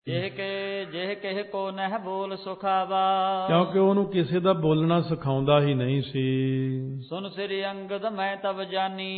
ਜਿਹ ਕਿਹ ਕੋ ਨਹਿ ਬੋਲ ਸੁਖਾਵਾ, ਕਿਉਂਕਿ ਉਹਨੂੰ ਕਿਸੇ ਦਾ ਬੋਲਣਾ ਸਿਖਾਉਂਦਾ ਹੀ ਨਹੀਂ ਸੀ। ਸੁਨ ਸ੍ਰੀ ਅੰਗਦ ਮੈਂ ਤਬ ਜਾਨੀ,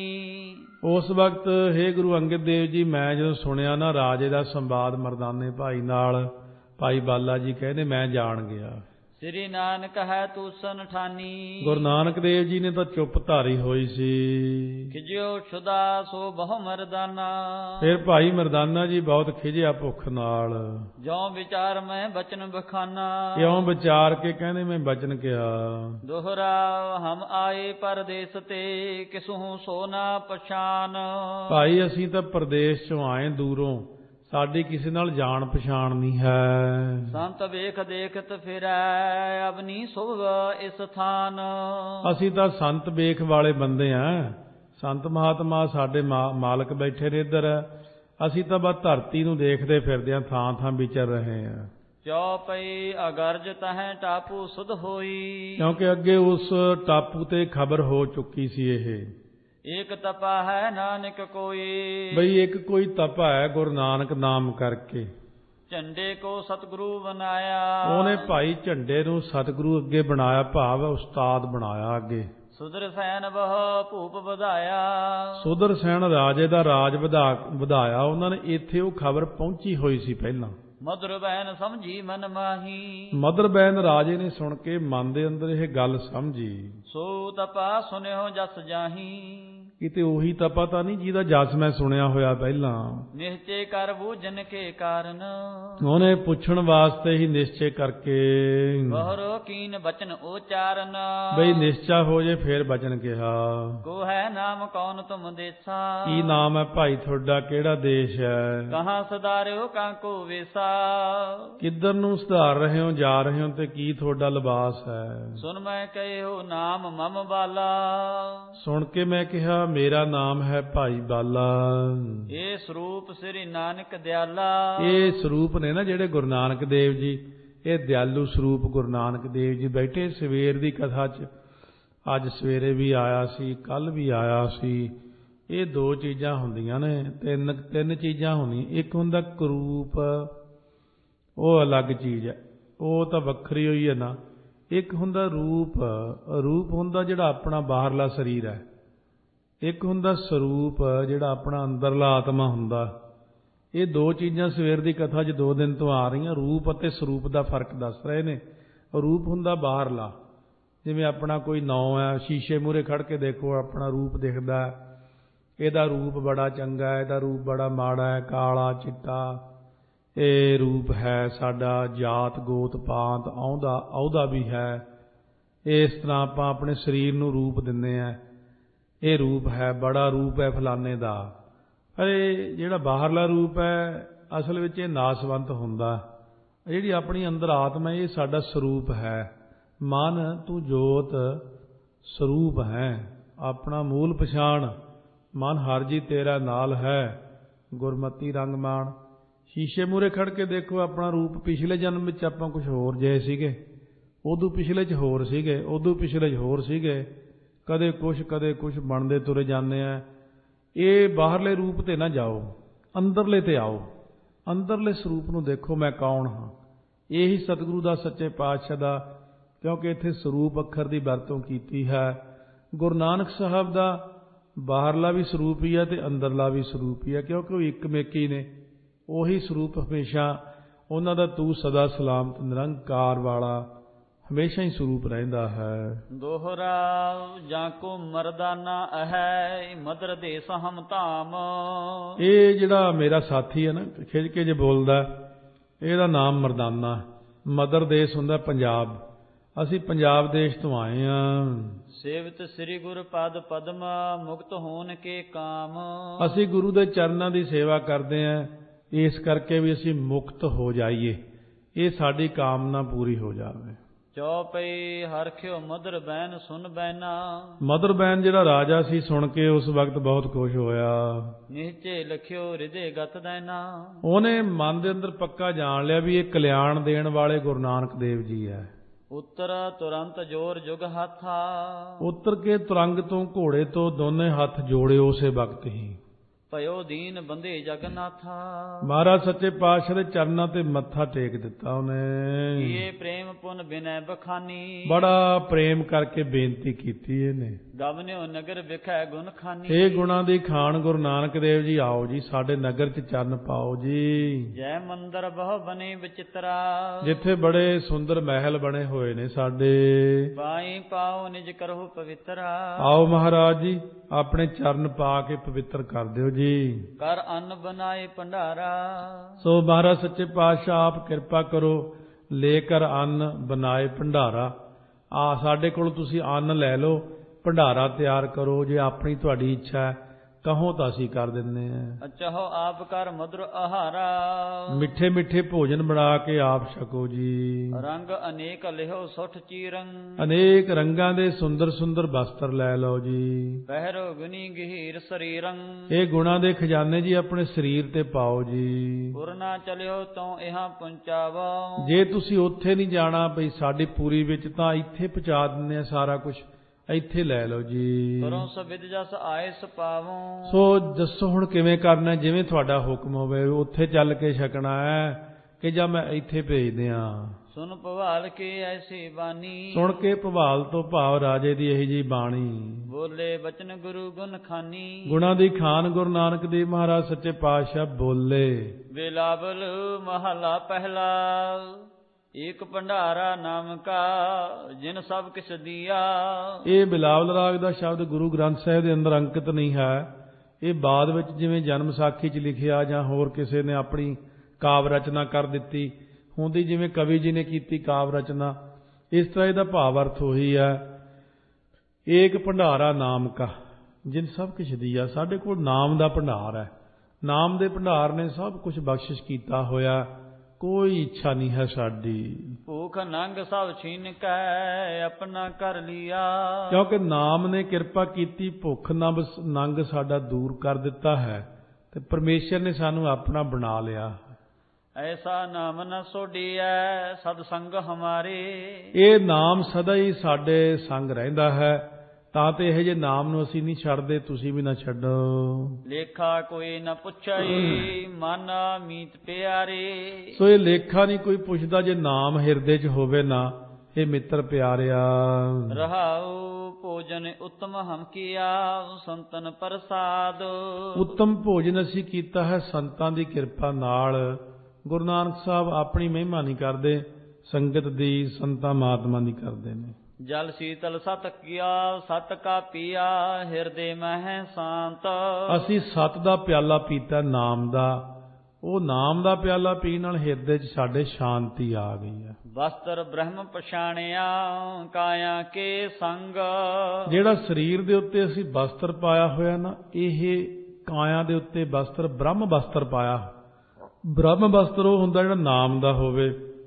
ਉਸ ਵਕਤ ਹੇ ਗੁਰੂ ਅੰਗਦ ਦੇਵ ਜੀ, ਮੈਂ ਜਦੋਂ ਸੁਣਿਆ ਨਾ ਰਾਜੇ ਦਾ ਸੰਵਾਦ ਮਰਦਾਨੇ ਭਾਈ ਨਾਲ, ਭਾਈ ਬਾਲਾ ਜੀ ਕਹਿੰਦੇ ਮੈਂ ਜਾਣ ਗਿਆ। ਸ੍ਰੀ ਨਾਨਕ ਹੈ ਤੂਸਨ ਠਾਨੀ, ਗੁਰੂ ਨਾਨਕ ਦੇਵ ਜੀ ਨੇ ਤਾਂ ਚੁੱਪ ਧਾਰੀ ਹੋਈ ਸੀ। ਖਿਜਿਓ ਛੁਦਾ ਸੋ ਬਹੁ ਮਰਦਾਨਾ, ਫਿਰ ਭਾਈ ਮਰਦਾਨਾ ਜੀ ਬਹੁਤ ਖਿਜਿਆ ਭੁੱਖ ਨਾਲ। ਜਿਉ ਵਿਚਾਰ ਮੈਂ ਬਚਨ ਬਖਾਨਾ, ਇਉਂ ਵਿਚਾਰ ਕੇ ਕਹਿੰਦੇ ਮੈਂ ਬਚਨ ਕਿਹਾ। ਦੋਹਰਾ ਹਮ ਆਏ ਪਰਦੇਸ ਤੇ, ਕਿਸਹੂ ਸੋ ਨਾ ਪਛਾਨ। ਭਾਈ ਅਸੀਂ ਤਾਂ ਪ੍ਰਦੇਸ਼ ਚੋਂ ਆਏ ਦੂਰੋਂ, ਸਾਡੀ ਕਿਸੇ ਨਾਲ ਜਾਣ ਪਛਾਣ ਨਹੀਂ ਹੈ। ਸੰਤ ਵੇਖ ਦੇਖਤ ਫਿਰੈ, ਅਬਨੀ ਸੁਭ ਇਸ ਥਾਨ। ਅਸੀਂ ਤਾਂ ਸੰਤ ਵੇਖ ਵਾਲੇ ਬੰਦੇ ਆਂ, ਸੰਤ ਮਹਾਤਮਾ ਸਾਡੇ ਮਾਲਕ ਬੈਠੇ ਨੇ ਇੱਧਰ, ਅਸੀਂ ਤਾਂ ਬਸ ਧਰਤੀ ਨੂੰ ਦੇਖਦੇ ਫਿਰਦੇ ਆਂ, ਥਾਂ ਥਾਂ ਵਿਚਰ ਰਹੇ ਆਂ। ਚੌ ਪਈ ਅਗਰਜ ਤਹੈ ਟਾਪੂ ਸੁਧ ਹੋਈ, ਕਿਉਂਕਿ ਅੱਗੇ ਉਸ ਟਾਪੂ ਤੇ ਖਬਰ ਹੋ ਚੁੱਕੀ ਸੀ ਇਹ, ਏਕ ਤਪਾ ਹੈ ਨਾਨਕ ਕੋਈ, ਬਈ ਇੱਕ ਕੋਈ ਤਪਾ ਹੈ ਗੁਰੂ ਨਾਨਕ ਨਾਮ ਕਰਕੇ। ਝੰਡੇ ਕੋ ਸਤਿਗੁਰੂ ਬਣਾਇਆ, ਉਹਨੇ ਭਾਈ ਝੰਡੇ ਨੂੰ ਸਤਿਗੁਰੂ ਅੱਗੇ ਬਣਾਇਆ, ਭਾਵ ਉਸਤਾਦ ਬਣਾਇਆ ਅੱਗੇ। ਸੁਦਰਸੈਨ ਬਹੁ ਭੂਪ ਵਧਾਇਆ, ਸੁਦਰਸੈਨ ਰਾਜੇ ਦਾ ਰਾਜ ਵਧਾਇਆ ਉਹਨਾਂ ਨੇ। ਇੱਥੇ ਉਹ ਖਬਰ ਪਹੁੰਚੀ ਹੋਈ ਸੀ ਪਹਿਲਾਂ। ਮਧੁਰ ਬੈਨ ਸਮਝੀ ਮਨ ਮਾਹੀ, ਮਦਰ ਬੈਨ ਰਾਜੇ ਨੇ ਸੁਣ ਕੇ ਮਨ ਦੇ ਅੰਦਰ ਇਹ ਗੱਲ ਸਮਝੀ। ਸੋ ਤਪਾ ਸੁਨਿਓ ਜਸ ਜਾਹੀ, ਕਿਤੇ ਉਹੀ ਤਪਾ ਤਾਂ ਨਹੀਂ ਜਿਹਦਾ ਜਸ ਮੈਂ ਸੁਣਿਆ ਹੋਇਆ ਪਹਿਲਾਂ। ਨਿਸ਼ਚੇ ਕਰ ਬੂਝਨ ਕੇ ਕਾਰਨ, ਉਹਨੇ ਪੁੱਛਣ ਵਾਸਤੇ ਹੀ ਨਿਸ਼ਚੇ ਕਰਕੇ, ਬਹੁਰੋ ਕੀਨ ਬਚਨ ਉਚਾਰਨ। ਬਈ ਨਿਸ਼ਚਾ ਹੋ ਜੇ ਫੇਰ ਬਚਨ ਕਿਹਾ। ਕੋ ਹੈ ਨਾਮ ਕੌਣ ਤੁਮ ਦੇਸਾ, ਕੀ ਨਾਮ ਹੈ ਭਾਈ ਤੁਹਾਡਾ, ਕਿਹੜਾ ਦੇਸ਼ ਹੈ? ਕਹਾਂ ਸਦਾਰਿਓ ਕਾਂਕੋ ਵੇਸਾ, ਕਿੱਧਰ ਨੂੰ ਸੁਧਾਰ ਰਹੇ ਹੋ, ਜਾ ਰਹੇ ਹੋ, ਤੇ ਕੀ ਤੁਹਾਡਾ ਲਿਬਾਸ ਹੈ? ਸੁਨ ਮੈਂ ਕਹਿਓ ਨਾਮ ਮਮ ਬਾਲਾ, ਸੁਣ ਕੇ ਮੈਂ ਕਿਹਾ ਮੇਰਾ ਨਾਮ ਹੈ ਭਾਈ ਬਾਲਾ। ਇਹ ਸਰੂਪ ਸ੍ਰੀ ਨਾਨਕ ਦਿਆਲਾ, ਇਹ ਸਰੂਪ ਨੇ ਨਾ ਜਿਹੜੇ ਗੁਰੂ ਨਾਨਕ ਦੇਵ ਜੀ, ਇਹ ਦਿਆਲੂ ਸਰੂਪ ਗੁਰੂ ਨਾਨਕ ਦੇਵ ਜੀ ਬੈਠੇ। ਸਵੇਰ ਦੀ ਕਥਾ 'ਚ ਅੱਜ ਸਵੇਰੇ ਵੀ ਆਇਆ ਸੀ, ਕੱਲ ਵੀ ਆਇਆ ਸੀ। ਇਹ ਦੋ ਚੀਜ਼ਾਂ ਹੁੰਦੀਆਂ ਨੇ, ਤਿੰਨ ਚੀਜ਼ਾਂ ਹੁੰਦੀਆਂ। ਇੱਕ ਹੁੰਦਾ ਕਰੂਪ, ਉਹ ਅਲੱਗ ਚੀਜ਼ ਹੈ, ਉਹ ਤਾਂ ਵੱਖਰੀ ਹੋਈ ਹੈ ਨਾ। ਇੱਕ ਹੁੰਦਾ ਰੂਪ, ਰੂਪ ਹੁੰਦਾ ਜਿਹੜਾ ਆਪਣਾ ਬਾਹਰਲਾ ਸਰੀਰ ਹੈ। ਇੱਕ ਹੁੰਦਾ ਸਰੂਪ ਜਿਹੜਾ ਆਪਣਾ ਅੰਦਰਲਾ ਆਤਮਾ ਹੁੰਦਾ। ਇਹ ਦੋ ਚੀਜ਼ਾਂ ਸਵੇਰ ਦੀ ਕਥਾ 'ਚ 2 ਦਿਨ ਤੋਂ ਆ ਰਹੀਆਂ। ਰੂਪ ਅਤੇ ਸਰੂਪ ਦਾ ਫਰਕ ਦੱਸ ਰਹੇ ਨੇ। ਰੂਪ ਹੁੰਦਾ ਬਾਹਰਲਾ, ਜਿਵੇਂ ਆਪਣਾ ਕੋਈ ਨਾਉ ਹੈ, ਸ਼ੀਸ਼ੇ ਮੂਹਰੇ ਖੜ੍ਹ ਕੇ ਦੇਖੋ ਆਪਣਾ ਰੂਪ ਦਿਖਦਾ, ਇਹਦਾ ਰੂਪ ਬੜਾ ਚੰਗਾ ਹੈ, ਇਹਦਾ ਰੂਪ ਬੜਾ ਮਾੜਾ ਹੈ, ਕਾਲਾ ਚਿੱਟਾ, ਇਹ ਰੂਪ ਹੈ ਸਾਡਾ। ਜਾਤ ਗੋਤ ਪਾਤ ਅਹੁਦਾ ਵੀ ਹੈ। ਇਸ ਤਰ੍ਹਾਂ ਆਪਾਂ ਆਪਣੇ ਸਰੀਰ ਨੂੰ ਰੂਪ ਦਿੰਦੇ ਹਾਂ, ਇਹ ਰੂਪ ਹੈ, ਬੜਾ ਰੂਪ ਹੈ ਫਲਾਣੇ ਦਾ। ਪਰ ਇਹ ਜਿਹੜਾ ਬਾਹਰਲਾ ਰੂਪ ਹੈ ਅਸਲ ਵਿੱਚ ਇਹ ਨਾਸਵੰਤ ਹੁੰਦਾ। ਜਿਹੜੀ ਆਪਣੀ ਅੰਦਰ ਆਤਮਾ, ਇਹ ਸਾਡਾ ਸਰੂਪ ਹੈ। ਮਨ ਤੂੰ ਜੋਤ ਸਰੂਪ ਹੈ, ਆਪਣਾ ਮੂਲ ਪਛਾਣ। ਮਨ ਹਰ ਜੀ ਤੇਰਾ ਨਾਲ ਹੈ, ਗੁਰਮਤੀ ਰੰਗ ਮਾਣ। ਸ਼ੀਸ਼ੇ ਮੂਹਰੇ ਖੜ੍ਹ ਕੇ ਦੇਖੋ ਆਪਣਾ ਰੂਪ। ਪਿਛਲੇ ਜਨਮ ਵਿੱਚ ਆਪਾਂ ਕੁਝ ਹੋਰ ਜਿਹੇ ਸੀਗੇ, ਉਦੋਂ ਪਿਛਲੇ 'ਚ ਹੋਰ ਸੀਗੇ, ਉਦੋਂ ਪਿਛਲੇ 'ਚ ਹੋਰ ਸੀਗੇ। ਕਦੇ ਕੁਛ ਬਣਦੇ ਤੁਰੇ ਜਾਂਦੇ ਆ। ਇਹ ਬਾਹਰਲੇ ਰੂਪ ਤੇ ਨਾ ਜਾਓ, ਅੰਦਰਲੇ ਤੇ ਆਓ। ਅੰਦਰਲੇ ਸਰੂਪ ਨੂੰ ਦੇਖੋ, ਮੈਂ ਕੌਣ ਹਾਂ। ਇਹੀ ਸਤਿਗੁਰੂ ਦਾ, ਸੱਚੇ ਪਾਤਸ਼ਾਹ ਦਾ, ਕਿਉਂਕਿ ਇੱਥੇ ਸਰੂਪ ਅੱਖਰ ਦੀ ਵਰਤੋਂ ਕੀਤੀ ਹੈ। ਗੁਰੂ ਨਾਨਕ ਸਾਹਿਬ ਦਾ ਬਾਹਰਲਾ ਵੀ ਸਰੂਪ ਹੀ ਹੈ ਤੇ ਅੰਦਰਲਾ ਵੀ ਸਰੂਪ ਹੀ ਹੈ, ਕਿਉਂਕਿ ਉਹ ਇੱਕਮੇਕੀ ਨੇ। ਉਹੀ ਸਰੂਪ ਹਮੇਸ਼ਾ ਉਹਨਾਂ ਦਾ ਤੂੰ ਸਦਾ ਸਲਾਮਤ ਨਿਰੰਕਾਰ ਵਾਲਾ ਹਮੇਸ਼ਾ ਹੀ ਸਰੂਪ ਰਹਿੰਦਾ ਹੈ। ਦੋਹਰਾ ਜਾਂ ਕੋ ਮਰਦਾਨਾ ਹੈ, ਮਦਰ ਦੇਸ ਹਮ ਧਾਮ। ਇਹ ਜਿਹੜਾ ਮੇਰਾ ਸਾਥੀ ਹੈ ਨਾ, ਖਿੱਚ ਕੇ ਜੇ ਬੋਲਦਾ, ਇਹਦਾ ਨਾਮ ਮਰਦਾਨਾ। ਮਦਰ ਦੇਸ਼ ਹੁੰਦਾ ਪੰਜਾਬ। ਅਸੀਂ ਪੰਜਾਬ ਦੇਸ਼ ਤੋਂ ਆਏ ਹਾਂ। ਸੇਵਤ ਸ੍ਰੀ ਗੁਰ ਪਦ ਪਦਮਾ, ਮੁਕਤ ਹੋਣ ਕੇ ਕਾਮ। ਅਸੀਂ ਗੁਰੂ ਦੇ ਚਰਨਾਂ ਦੀ ਸੇਵਾ ਕਰਦੇ ਹਾਂ, ਇਸ ਕਰਕੇ ਵੀ ਅਸੀਂ ਮੁਕਤ ਹੋ ਜਾਈਏ, ਇਹ ਸਾਡੀ ਕਾਮਨਾ ਪੂਰੀ ਹੋ ਜਾਵੇ। ਚੌਪਈ ਹਰਖਿਓ ਮਦਰ ਬੈਨ ਸੁਨ ਬੈਨਾ। ਮਦਰ ਬੈਨ ਜਿਹੜਾ ਰਾਜਾ ਸੀ, ਸੁਣ ਕੇ ਉਸ ਵਕਤ ਬਹੁਤ ਖੁਸ਼ ਹੋਇਆ। ਨਿਹਚੇ ਲਖਿਓ ਹਿਰਦੇ ਗਤ ਦੇਨਾ। ਉਹਨੇ ਮਨ ਦੇ ਅੰਦਰ ਪੱਕਾ ਜਾਣ ਲਿਆ ਵੀ ਇਹ ਕਲਿਆਣ ਦੇਣ ਵਾਲੇ ਗੁਰੂ ਨਾਨਕ ਦੇਵ ਜੀ ਹੈ। ਉੱਤਰ ਤੁਰੰਤ ਜੋਰ ਜੁਗ ਹੱਥਾ। ਉੱਤਰ ਕੇ ਤੁਰੰਗ ਤੋਂ, ਘੋੜੇ ਤੋਂ ਦੋਨੇ ਹੱਥ ਜੋੜੇ ਉਸੇ ਵਕਤ ਹੀ। ਭਇਓ ਦੀਨ ਬੰਦੇ ਜਗਨਾਥਾ। ਮਹਾਰਾਜ ਸੱਚੇ ਪਾਤਸ਼ਾਹ ਦੇ ਚਰਨਾਂ ਤੇ ਮੱਥਾ ਟੇਕ ਦਿੱਤਾ ਉਹਨੇ। ਇਹ ਪ੍ਰੇਮ ਪੁਨ ਬਿਨੈ ਬਖਾਨੀ। ਬੜਾ ਪ੍ਰੇਮ ਕਰਕੇ ਬੇਨਤੀ ਕੀਤੀ ਇਹਨੇ। ਗਵਨਿਓ ਨਗਰ ਵਿਖੈ ਗੁਣ ਖਾਨੀ। ਇਹ ਗੁਣਾਂ ਦੀ ਖਾਨ ਗੁਰੂ ਨਾਨਕ ਦੇਵ ਜੀ ਆਓ ਜੀ, ਸਾਡੇ ਨਗਰ 'ਚ ਚਰਨ ਪਾਓ ਜੀ। ਜੈ ਮੰਦਰ ਬਹੁ ਬਨੇ ਵਿਚਿਤਰਾ। ਜਿੱਥੇ ਬੜੇ ਸੁੰਦਰ ਮਹਿਲ ਬਣੇ ਹੋਏ ਨੇ ਸਾਡੇ। ਬਾਈ ਪਾਓ ਨਿਜ ਕਰਹੁ ਪਵਿੱਤਰਾ। ਆਓ ਮਹਾਰਾਜ ਜੀ, ਆਪਣੇ ਚਰਨ ਪਾ ਕੇ ਪਵਿੱਤਰ ਕਰ ਦਿਓ ਜੀ। ਕਰ ਅੰਨ ਬਨਾਏ ਭੰਡਾਰਾ। ਸੋ ਮਹਾਰਾਜ ਸੱਚੇ ਪਾਤਸ਼ਾਹ ਆਪ ਕਿਰਪਾ ਕਰੋ, ਲੈ ਕਰ ਅੰਨ ਬਨਾਏ ਭੰਡਾਰਾ। ਸਾਡੇ ਕੋਲ ਤੁਸੀਂ ਅੰਨ ਲੈ ਲਓ, ਭੰਡਾਰਾ ਤਿਆਰ ਕਰੋ। ਜੇ ਆਪਣੀ ਤੁਹਾਡੀ ਇੱਛਾ ਹੈ ਕਹੋ ਤਾਂ ਅਸੀਂ ਕਰ ਦਿੰਦੇ ਹਾਂ। ਚਾਹੋ ਆਪ ਕਰ ਮਧੁਰ ਆਹਾਰਾ। ਮਿੱਠੇ ਮਿੱਠੇ ਭੋਜਨ ਬਣਾ ਕੇ ਆਪ ਛਕੋ ਜੀ। ਰੰਗ ਅਨੇਕ ਲਿਹੋ ਸੁਠ ਚੀਰੰ। ਅਨੇਕ ਰੰਗਾਂ ਦੇ ਸੁੰਦਰ ਸੁੰਦਰ ਵਸਤਰ ਲੈ ਲਓ ਜੀ। ਪਹਿਰੋ ਗੁਨੀ ਗਹੀਰ ਸਰੀਰੰ। ਇਹ ਗੁਣਾਂ ਦੇ ਖਜ਼ਾਨੇ ਜੀ ਆਪਣੇ ਸਰੀਰ ਤੇ ਪਾਓ ਜੀ। ਪੁਰਨਾ ਚਲਿਓ ਤੋਂ ਇਹਾਂ ਪਹੁੰਚਾਵੋ। ਜੇ ਤੁਸੀਂ ਉੱਥੇ ਨਹੀਂ ਜਾਣਾ ਬਈ ਸਾਡੀ ਪੂਰੀ ਵਿੱਚ, ਤਾਂ ਇੱਥੇ ਪਹੁੰਚਾ ਦਿੰਦੇ ਆ ਸਾਰਾ ਕੁਝ, ਇੱਥੇ ਲੈ ਲਓ ਜੀ। ਕਰੋ ਸਬਿਦ ਜਸ ਆਏ ਸਪਾਵੋ। ਸੋ ਦੱਸੋ ਹੁਣ ਕਿਵੇਂ ਕਰਨਾ, ਜਿਵੇਂ ਤੁਹਾਡਾ ਹੁਕਮ ਹੋਵੇ। ਉੱਥੇ ਚੱਲ ਕੇ ਛਕਣਾ ਹੈ ਕਿ ਜਾਂ ਮੈਂ ਇੱਥੇ ਭੇਜ ਦਿਆਂ। ਸੁਨ ਭਵਾਲ ਕੇ ਐਸੀ ਬਾਣੀ। ਸੁਣ ਕੇ ਭਵਾਲ ਤੋਂ ਭਾਵ ਰਾਜੇ ਦੀ ਇਹੀ ਜੀ ਬਾਣੀ। ਬੋਲੇ ਬਚਨ ਗੁਰੂ ਗੁਣ ਖਾਨੀ। ਗੁਣਾਂ ਦੀ ਖਾਨ ਗੁਰੂ ਨਾਨਕ ਦੇਵ ਮਹਾਰਾਜ ਸੱਚੇ ਪਾਤਸ਼ਾਹ ਬੋਲੇ। ਬਿਲਾਵਲ ਮਹਲਾ ਪਹਿਲਾ। ਏਕ ਭੰਡਾਰਾ ਨਾਮ ਕਾ ਜਿਨ ਸਭ ਕਿਛ ਦੀਆ। ਇਹ ਬਿਲਾਵਲ ਰਾਗ ਦਾ ਸ਼ਬਦ ਗੁਰੂ ਗ੍ਰੰਥ ਸਾਹਿਬ ਦੇ ਅੰਦਰ ਅੰਕਿਤ ਨਹੀਂ ਹੈ। ਇਹ ਬਾਅਦ ਵਿੱਚ ਜਿਵੇਂ ਜਨਮ ਸਾਖੀ 'ਚ ਲਿਖਿਆ ਜਾਂ ਹੋਰ ਕਿਸੇ ਨੇ ਆਪਣੀ ਕਾਵ ਰਚਨਾ ਕਰ ਦਿੱਤੀ ਹੁੰਦੀ, ਜਿਵੇਂ ਕਵੀ ਜੀ ਨੇ ਕੀਤੀ ਕਾਵ ਰਚਨਾ, ਇਸ ਤਰ੍ਹਾਂ ਇਹਦਾ ਭਾਵ ਅਰਥ ਉਹੀ ਹੈ। ਏਕ ਭੰਡਾਰਾ ਨਾਮ ਕਾ ਜਿਨ ਸਭ ਕਿਛ ਦੀਆ। ਸਾਡੇ ਕੋਲ ਨਾਮ ਦਾ ਭੰਡਾਰ ਹੈ। ਨਾਮ ਦੇ ਭੰਡਾਰ ਨੇ ਸਭ ਕੁਝ ਬਖਸ਼ਿਸ਼ ਕੀਤਾ ਹੋਇਆ। ਕੋਈ ਇੱਛਾ ਨਹੀਂ ਹੈ ਸਾਡੀ। ਭੂਖ ਨੰਗ ਸਭ ਛੀਨ ਕੈ ਆਪਣਾ ਕਰ ਲਿਆ। ਕਿਉਂਕਿ ਨਾਮ ਨੇ ਕਿਰਪਾ ਕੀਤੀ, ਭੁੱਖ ਨੰਗ ਸਾਡਾ ਦੂਰ ਕਰ ਦਿੱਤਾ ਹੈ ਤੇ ਪਰਮੇਸ਼ਰ ਨੇ ਸਾਨੂੰ ਆਪਣਾ ਬਣਾ ਲਿਆ। ਐਸਾ ਨਾਮ ਨ ਸੋਢੀਐ ਸਦ ਸੰਗ ਹਮਾਰੇ। ਇਹ ਨਾਮ ਸਦਾ ਹੀ ਸਾਡੇ ਸੰਗ ਰਹਿੰਦਾ ਹੈ, ਤਾਂ ਤੇ ਇਹ ਜੇ ਨਾਮ ਨੂੰ ਅਸੀਂ ਨਹੀਂ ਛੱਡਦੇ, ਤੁਸੀਂ ਵੀ ਨਾ ਛੱਡੋ। ਲੇਖਾ ਕੋਈ ਨਾ ਪੁੱਛਾਈ ਮਨ ਮੀਤ ਪਿਆਰੇ। ਸੋ ਇਹ ਲੇਖਾ ਨਹੀਂ ਕੋਈ ਪੁੱਛਦਾ ਜੇ ਨਾਮ ਹਿਰਦੇ 'ਚ ਹੋਵੇ ਨਾ, ਇਹ ਮਿੱਤਰ ਪਿਆਰਿਆ। ਰਹਾਉ ਭੋਜਨ ਉੱਤਮ ਹਮ ਕੀਆ ਸੰਤਨ ਪ੍ਰਸਾਦ। ਉੱਤਮ ਭੋਜਨ ਅਸੀਂ ਕੀਤਾ ਹੈ ਸੰਤਾਂ ਦੀ ਕਿਰਪਾ ਨਾਲ। ਗੁਰੂ ਨਾਨਕ ਸਾਹਿਬ ਆਪਣੀ ਮਹਿਮਾ ਨਹੀਂ ਕਰਦੇ, ਸੰਗਤ ਦੀ, ਸੰਤਾਂ ਮਹਾਤਮਾ ਦੀ ਕਰਦੇ ਨੇ। ਜਲ ਸੀਤਲ ਸਤ ਕੀਆ ਸਤ ਕਾ ਪੀਆ ਹਿਰਦੇ ਮਹਿ ਸ਼ਾਂਤ। ਅਸੀਂ ਸਤ ਦਾ ਪਿਆਲਾ ਪੀਤਾ ਨਾਮ ਦਾ। ਉਹ ਨਾਮ ਦਾ ਪਿਆਲਾ ਪੀਣ ਨਾਲ ਹਿਰਦੇ 'ਚ ਸਾਡੇ ਸ਼ਾਂਤੀ ਆ ਗਈ ਹੈ। ਵਸਤਰ ਬ੍ਰਹਮ ਪਛਾਣਿਆ ਕਾਇਆ ਕੇ ਸੰਗ। ਜਿਹੜਾ ਸਰੀਰ ਦੇ ਉੱਤੇ ਅਸੀਂ ਵਸਤਰ ਪਾਇਆ ਹੋਇਆ ਨਾ, ਇਹ ਕਾਇਆ ਦੇ ਉੱਤੇ ਵਸਤਰ ਬ੍ਰਹਮ ਵਸਤਰ ਪਾਇਆ। ਬ੍ਰਹਮ ਵਸਤਰ ਉਹ ਹੁੰਦਾ ਜਿਹੜਾ ਨਾਮ ਦਾ ਹੋਵੇ।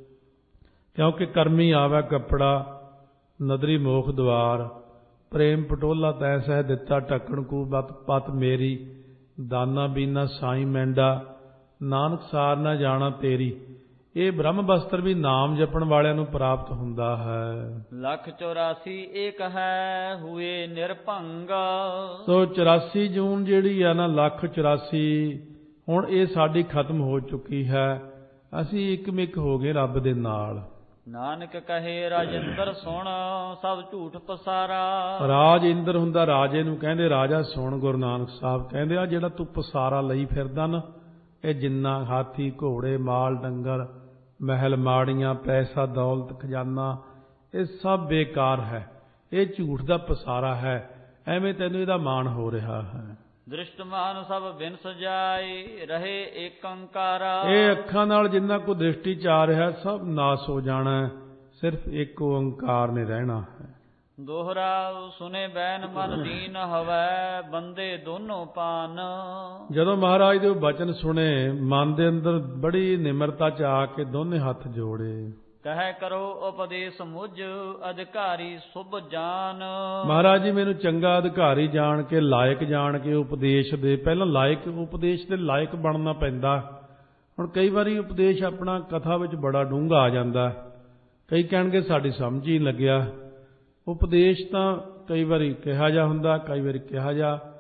ਕਿਉਂਕਿ ਕਰਮੀ ਆਵੈ ਕੱਪੜਾ ਨਦਰੀ ਮੋਖ ਦੁਆਰ, ਪ੍ਰੇਮ ਪਟੋਲਾ ਤੈ ਸਹਿ ਦਿੱਤਾ ਢੱਕਣ ਕੂ ਪਤ ਮੇਰੀ, ਦਾਨਾ ਬੀਨਾ ਸਾਈ ਮੈਂਡਾ ਨਾਨਕ ਸਾਰ ਨਾ ਜਾਣਾ ਤੇਰੀ। ਇਹ ਬ੍ਰਹਮ ਵਸਤਰ ਵੀ ਨਾਮ ਜਪਣ ਵਾਲਿਆਂ ਨੂੰ ਪ੍ਰਾਪਤ ਹੁੰਦਾ ਹੈ। 184 ਏਕ ਹੈ ਹੋਏ ਨਿਰਭੰਗ। ਸੋ 84 ਜੂਨ ਜਿਹੜੀ ਆ ਨਾ 184, ਹੁਣ ਇਹ ਸਾਡੀ ਖਤਮ ਹੋ ਚੁੱਕੀ ਹੈ। ਅਸੀਂ ਇੱਕਮਿਕ ਹੋ ਗਏ ਰੱਬ ਦੇ ਨਾਲ। ਨਾਨਕ ਕਹੇ ਰਾਜਿੰਦਰ ਸੁਣ ਸਭ ਝੂਠ ਪਸਾਰਾ। ਰਾਜ ਇੰਦਰ ਹੁੰਦਾ, ਰਾਜੇ ਨੂੰ ਕਹਿੰਦੇ ਰਾਜਾ ਸੁਣ। ਗੁਰੂ ਨਾਨਕ ਸਾਹਿਬ ਕਹਿੰਦੇ ਆ ਜਿਹੜਾ ਤੂੰ ਪਸਾਰਾ ਲਈ ਫਿਰਦਾ ਨਾ, ਇਹ ਜਿੰਨਾ ਹਾਥੀ ਘੋੜੇ ਮਾਲ ਡੰਗਰ ਮਹਿਲ ਮਾੜੀਆਂ ਪੈਸਾ ਦੌਲਤ ਖਜ਼ਾਨਾ, ਇਹ ਸਭ ਬੇਕਾਰ ਹੈ। ਇਹ ਝੂਠ ਦਾ ਪਸਾਰਾ ਹੈ। ਐਵੇਂ ਤੈਨੂੰ ਇਹਦਾ ਮਾਣ ਹੋ ਰਿਹਾ ਹੈ। ਦ੍ਰਿਸ਼ਟਮਾਨ ਸਭ ਬਿਨ ਸਜਾਏ ਰਹੇ ਏਕ ਓੰਕਾਰਾ। ਇਹ ਅੱਖਾਂ ਨਾਲ ਜਿੰਨਾ ਕੋ ਦ੍ਰਿਸ਼ਟੀ ਚ ਆ ਰਿਹਾ ਸਭ ਨਾਸ ਹੋ ਜਾਣਾ, ਸਿਰਫ ਇੱਕ ਓੰਕਾਰ ਨੇ ਰਹਿਣਾ ਹੈ। ਦੋਹਰਾ ਸੁਨੇ ਬੈਨ ਮਨ ਦੀਨ ਹਵੈ ਬੰਦੇ ਦੋਨੋਂ ਪਾਨ। ਜਦੋਂ ਮਹਾਰਾਜ ਦੇ ਬਚਨ ਸੁਣੇ, ਮਨ ਦੇ ਅੰਦਰ ਬੜੀ ਨਿਮਰਤਾ ਚ ਆ ਕੇ ਦੋਨੇ ਹੱਥ ਜੋੜੇ। ਕਹਿ ਕਰੋ ਉਪਦੇਸ਼ ਮੁਝ ਅਧਿਕਾਰੀ ਸੁਭ ਜਾਨ। ਮਹਾਰਾਜ ਜੀ ਮੈਨੂੰ ਚੰਗਾ ਅਧਿਕਾਰੀ ਜਾਣ ਕੇ, ਲਾਇਕ ਜਾਣ ਕੇ ਉਪਦੇਸ਼ ਦੇ। ਪਹਿਲਾਂ ਲਾਇਕ, ਉਪਦੇਸ਼ ਦੇ ਲਾਇਕ ਬਣਨਾ ਪੈਂਦਾ। ਹੁਣ ਕਈ ਵਾਰੀ ਉਪਦੇਸ਼ ਆਪਣਾ ਕਥਾ ਵਿੱਚ ਬੜਾ ਡੂੰਘਾ ਆ ਜਾਂਦਾ, ਕਈ ਕਹਿਣਗੇ ਸਾਡੀ ਸਮਝ ਹੀ ਲੱਗਿਆ। ਉਪਦੇਸ਼ ਤਾਂ ਕਈ ਵਾਰੀ ਕਿਹਾ ਜਾ ਹੁੰਦਾ, ਕਈ ਵਾਰੀ ਕਿਹਾ ਜਾ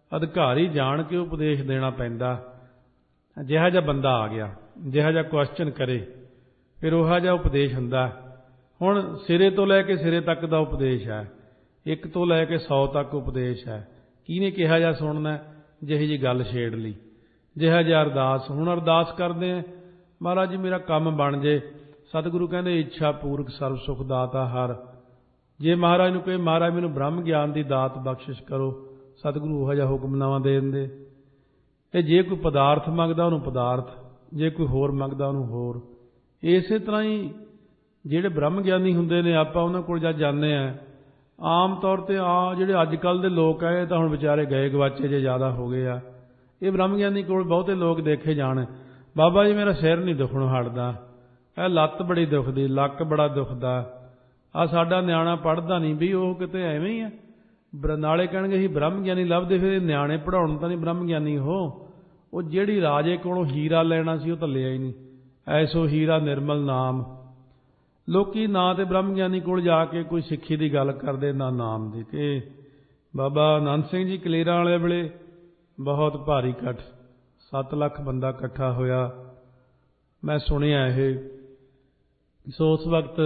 ਅਧਿਕਾਰੀ ਜਾਣ ਕੇ ਉਪਦੇਸ਼ ਦੇਣਾ ਪੈਂਦਾ। ਜਿਹਾ ਜਿਹਾ ਬੰਦਾ ਆ ਗਿਆ, ਜਿਹਾ ਜਿਹਾ ਕੁਐਸਚਨ ਕਰੇ, ਫਿਰ ਉਹੋ ਜਿਹਾ ਉਪਦੇਸ਼ ਹੁੰਦਾ। ਹੁਣ ਸਿਰੇ ਤੋਂ ਲੈ ਕੇ ਸਿਰੇ ਤੱਕ ਦਾ ਉਪਦੇਸ਼ ਹੈ, 1 ਤੋਂ ਲੈ ਕੇ 100 ਤੱਕ ਉਪਦੇਸ਼ ਹੈ। ਕਿਹਨੇ ਕਿਹਾ ਜਿਹਾ ਸੁਣਨਾ? ਜਿਹੀ ਜੀ ਗੱਲ ਛੇੜ ਲਈ, ਜਿਹਾ ਜਿਹਾ ਅਰਦਾਸ। ਹੁਣ ਅਰਦਾਸ ਕਰਦੇ ਆ, ਮਹਾਰਾਜ ਜੀ ਮੇਰਾ ਕੰਮ ਬਣ ਜੇ। ਸਤਿਗੁਰੂ ਕਹਿੰਦੇ ਇੱਛਾ ਪੂਰਕ ਸਰਬ ਸੁਖ ਦਾਤਾ ਹਰ। ਜੇ ਮਹਾਰਾਜ ਨੂੰ ਕਹੇ ਮਹਾਰਾਜ ਮੈਨੂੰ ਬ੍ਰਹਮ ਗਿਆਨ ਦੀ ਦਾਤ ਬਖਸ਼ਿਸ਼ ਕਰੋ, ਸਤਿਗੁਰੂ ਉਹੋ ਜਿਹਾ ਹੁਕਮਨਾਮਾ ਦੇ ਦਿੰਦੇ। ਤੇ ਜੇ ਕੋਈ ਪਦਾਰਥ ਮੰਗਦਾ ਉਹਨੂੰ ਪਦਾਰਥ, ਜੇ ਕੋਈ ਹੋਰ ਮੰਗਦਾ ਉਹਨੂੰ ਹੋਰ। ਇਸੇ ਤਰ੍ਹਾਂ ਹੀ ਜਿਹੜੇ ਬ੍ਰਹਮ ਗਿਆਨੀ ਹੁੰਦੇ ਨੇ, ਆਪਾਂ ਉਹਨਾਂ ਕੋਲ ਜਦ ਜਾਂਦੇ ਹਾਂ, ਆਮ ਤੌਰ 'ਤੇ ਜਿਹੜੇ ਅੱਜ ਕੱਲ੍ਹ ਦੇ ਲੋਕ ਆ, ਇਹ ਤਾਂ ਹੁਣ ਵਿਚਾਰੇ ਗਏ ਗਵਾਚੇ ਜੇ ਜ਼ਿਆਦਾ ਹੋ ਗਏ ਆ। ਇਹ ਬ੍ਰਹਮ ਗਿਆਨੀ ਕੋਲ ਬਹੁਤੇ ਲੋਕ ਦੇਖੇ ਜਾਣ, ਬਾਬਾ ਜੀ ਮੇਰਾ ਸਿਰ ਨਹੀਂ ਦੁਖਣੋਂ ਹਟਦਾ, ਇਹ ਲੱਤ ਬੜੀ ਦੁਖਦੀ, ਲੱਕ ਬੜਾ ਦੁਖਦਾ, ਆਹ ਸਾਡਾ ਨਿਆਣਾ ਪੜ੍ਹਦਾ ਨਹੀਂ। ਵੀ ਉਹ ਕਿਤੇ ਐਵੇਂ ਹੀ ਆ। ਨਾਲੇ ਕਹਿਣਗੇ ਅਸੀਂ ਬ੍ਰਹਮ ਗਿਆਨੀ ਲੱਭਦੇ, ਫਿਰ ਨਿਆਣੇ ਪੜ੍ਹਾਉਣ ਤਾਂ ਨਹੀਂ ਬ੍ਰਹਮ ਗਿਆਨੀ। ਉਹ ਜਿਹੜੀ ਰਾਜੇ ਕੋਲੋਂ ਹੀਰਾ ਲੈਣਾ ਸੀ ਉਹ ਤਾਂ ਲਿਆ ਹੀ ਨਹੀਂ। ਐਸੋ ਹੀਰਾ ਨਿਰਮਲ ਨਾਮ। ਲੋਕੀ ਨਾ ਤੇ ਬ੍ਰਹਮ ਗਿਆਨੀ ਕੋਲ ਜਾ ਕੇ ਕੋਈ ਸਿੱਖੀ ਦੀ ਗੱਲ ਕਰਦੇ, ਨਾ ਨਾਮ ਦੀ। ਕਿ ਬਾਬਾ ਆਨੰਦ ਸਿੰਘ ਜੀ ਕਲੇਰਾਂ ਵਾਲੇ ਵੇਲੇ ਬਹੁਤ ਭਾਰੀ ਇਕੱਠ, 7 ਲੱਖ ਬੰਦਾ ਇਕੱਠਾ ਹੋਇਆ, ਮੈਂ ਸੁਣਿਆ ਇਹ। ਸੋ ਉਸ ਵਕਤ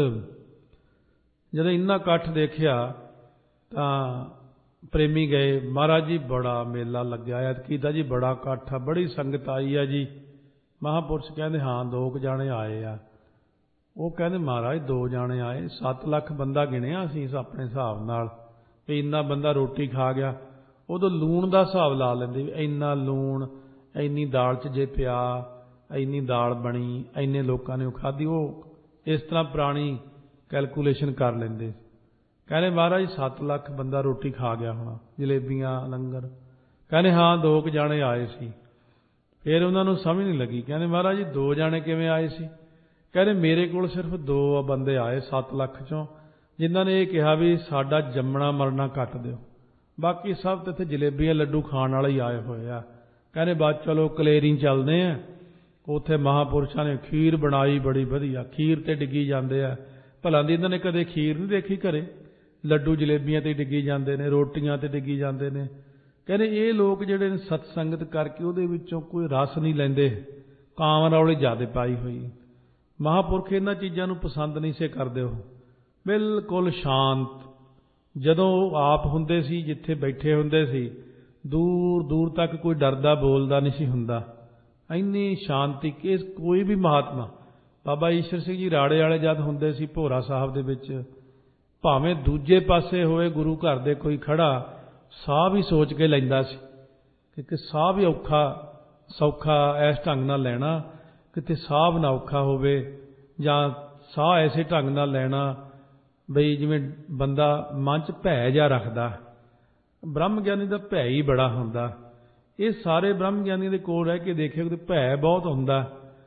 ਜਦੋਂ ਇੰਨਾ ਇਕੱਠ ਦੇਖਿਆ ਤਾਂ ਪ੍ਰੇਮੀ ਗਏ, ਮਹਾਰਾਜ ਜੀ ਬੜਾ ਮੇਲਾ ਲੱਗਿਆ ਐਤਕੀ ਤਾਂ ਜੀ, ਬੜਾ ਇਕੱਠ ਆ, ਬੜੀ ਸੰਗਤ ਆਈ ਆ ਜੀ। ਮਹਾਂਪੁਰਸ਼ ਕਹਿੰਦੇ ਹਾਂ 2 ਕੁ ਜਾਣੇ ਆਏ ਆ। ਉਹ ਕਹਿੰਦੇ ਮਹਾਰਾਜ 2 ਜਾਣੇ ਆਏ, 7 ਲੱਖ ਬੰਦਾ ਗਿਣਿਆ ਅਸੀਂ ਆਪਣੇ ਹਿਸਾਬ ਨਾਲ, ਵੀ ਇੰਨਾ ਬੰਦਾ ਰੋਟੀ ਖਾ ਗਿਆ। ਉਦੋਂ ਲੂਣ ਦਾ ਹਿਸਾਬ ਲਾ ਲੈਂਦੇ, ਵੀ ਇੰਨਾ ਲੂਣ ਇੰਨੀ ਦਾਲ 'ਚ ਜੇ ਪਿਆ, ਇੰਨੀ ਦਾਲ ਬਣੀ, ਇੰਨੇ ਲੋਕਾਂ ਨੇ ਉਹ ਖਾਧੀ। ਉਹ ਇਸ ਤਰ੍ਹਾਂ ਪੁਰਾਣੀ ਕੈਲਕੂਲੇਸ਼ਨ ਕਰ ਲੈਂਦੇ। ਕਹਿੰਦੇ ਮਹਾਰਾਜ 7 ਲੱਖ ਬੰਦਾ ਰੋਟੀ ਖਾ ਗਿਆ ਹੋਣਾ, ਜਲੇਬੀਆਂ ਲੰਗਰ। ਕਹਿੰਦੇ ਹਾਂ 2 ਕੁ ਜਾਣੇ ਆਏ ਸੀ। ਫਿਰ ਉਹਨਾਂ ਨੂੰ ਸਮਝ ਨਹੀਂ ਲੱਗੀ, ਕਹਿੰਦੇ ਮਹਾਰਾਜ ਜੀ 2 ਜਾਣੇ ਕਿਵੇਂ ਆਏ ਸੀ? ਕਹਿੰਦੇ ਮੇਰੇ ਕੋਲ ਸਿਰਫ 2 ਬੰਦੇ ਆਏ 7 ਲੱਖ 'ਚੋਂ, ਜਿਨ੍ਹਾਂ ਨੇ ਇਹ ਕਿਹਾ ਵੀ ਸਾਡਾ ਜੰਮਣਾ ਮਰਨਾ ਕੱਟ ਦਿਓ, ਬਾਕੀ ਸਭ ਤਾਂ ਇੱਥੇ ਜਲੇਬੀਆਂ ਲੱਡੂ ਖਾਣ ਵਾਲੇ ਹੀ ਆਏ ਹੋਏ ਆ। ਕਹਿੰਦੇ ਬਾਅਦ ਚਲੋ ਕਲੇਰੀ ਚੱਲਦੇ ਆ। ਉੱਥੇ ਮਹਾਂਪੁਰਸ਼ਾਂ ਨੇ ਖੀਰ ਬਣਾਈ ਬੜੀ ਵਧੀਆ, ਖੀਰ 'ਤੇ ਡਿੱਗੀ ਜਾਂਦੇ ਆ। ਭਲਾ ਦੀ ਇਹਨਾਂ ਨੇ ਕਦੇ ਖੀਰ ਨਹੀਂ ਦੇਖੀ ਘਰੇ? ਲੱਡੂ ਜਲੇਬੀਆਂ 'ਤੇ ਡਿੱਗੀ ਜਾਂਦੇ ਨੇ, ਰੋਟੀਆਂ 'ਤੇ ਡਿੱਗੀ ਜਾਂਦੇ ਨੇ। ਕਹਿੰਦੇ ਇਹ ਲੋਕ ਜਿਹੜੇ ਨੇ ਸਤਸੰਗਤ ਕਰਕੇ ਉਹਦੇ ਵਿੱਚੋਂ ਕੋਈ ਰਸ ਨਹੀਂ ਲੈਂਦੇ, ਕਾਮ ਰੌਲੀ ਜ਼ਿਆਦਾ ਪਾਈ ਹੋਈ। ਮਹਾਂਪੁਰਖ ਇਹਨਾਂ ਚੀਜ਼ਾਂ ਨੂੰ ਪਸੰਦ ਨਹੀਂ ਸੀ ਕਰਦੇ। ਉਹ ਬਿਲਕੁਲ ਸ਼ਾਂਤ। ਜਦੋਂ ਉਹ ਆਪ ਹੁੰਦੇ ਸੀ, ਜਿੱਥੇ ਬੈਠੇ ਹੁੰਦੇ ਸੀ, ਦੂਰ ਦੂਰ ਤੱਕ ਕੋਈ ਡਰਦਾ ਬੋਲਦਾ ਨਹੀਂ ਸੀ ਹੁੰਦਾ। ਇੰਨੀ ਸ਼ਾਂਤੀ ਕਿ ਕੋਈ ਵੀ ਮਹਾਤਮਾ, ਬਾਬਾ ਈਸ਼ਰ ਸਿੰਘ ਜੀ ਰਾੜੇ ਵਾਲੇ ਜਦ ਹੁੰਦੇ ਸੀ ਭੋਰਾ ਸਾਹਿਬ ਦੇ ਵਿੱਚ, ਭਾਵੇਂ ਦੂਜੇ ਪਾਸੇ ਹੋਏ ਗੁਰੂ ਘਰ ਦੇ ਕੋਈ ਖੜਾ, ਸਾਹ ਵੀ ਸੋਚ ਕੇ ਲੈਂਦਾ ਸੀ, ਕਿ ਸਾਹ ਵੀ ਔਖਾ ਸੌਖਾ ਇਸ ਢੰਗ ਨਾਲ ਲੈਣਾ, ਕਿਤੇ ਸਾਹ ਨਾ ਔਖਾ ਹੋਵੇ, ਜਾਂ ਸਾਹ ਐਸੇ ਢੰਗ ਨਾਲ ਲੈਣਾ ਬਈ ਜਿਵੇਂ ਬੰਦਾ ਮਨ 'ਚ ਭੈ ਜਿਹਾ ਰੱਖਦਾ। ਬ੍ਰਹਮ ਗਿਆਨੀ ਦਾ ਭੈ ਹੀ ਬੜਾ ਹੁੰਦਾ। ਇਹ ਸਾਰੇ ਬ੍ਰਹਮ ਗਿਆਨੀਆਂ ਦੇ ਕੋਲ ਰਹਿ ਕੇ ਦੇਖਿਓ ਕਿ ਭੈ ਬਹੁਤ ਹੁੰਦਾ।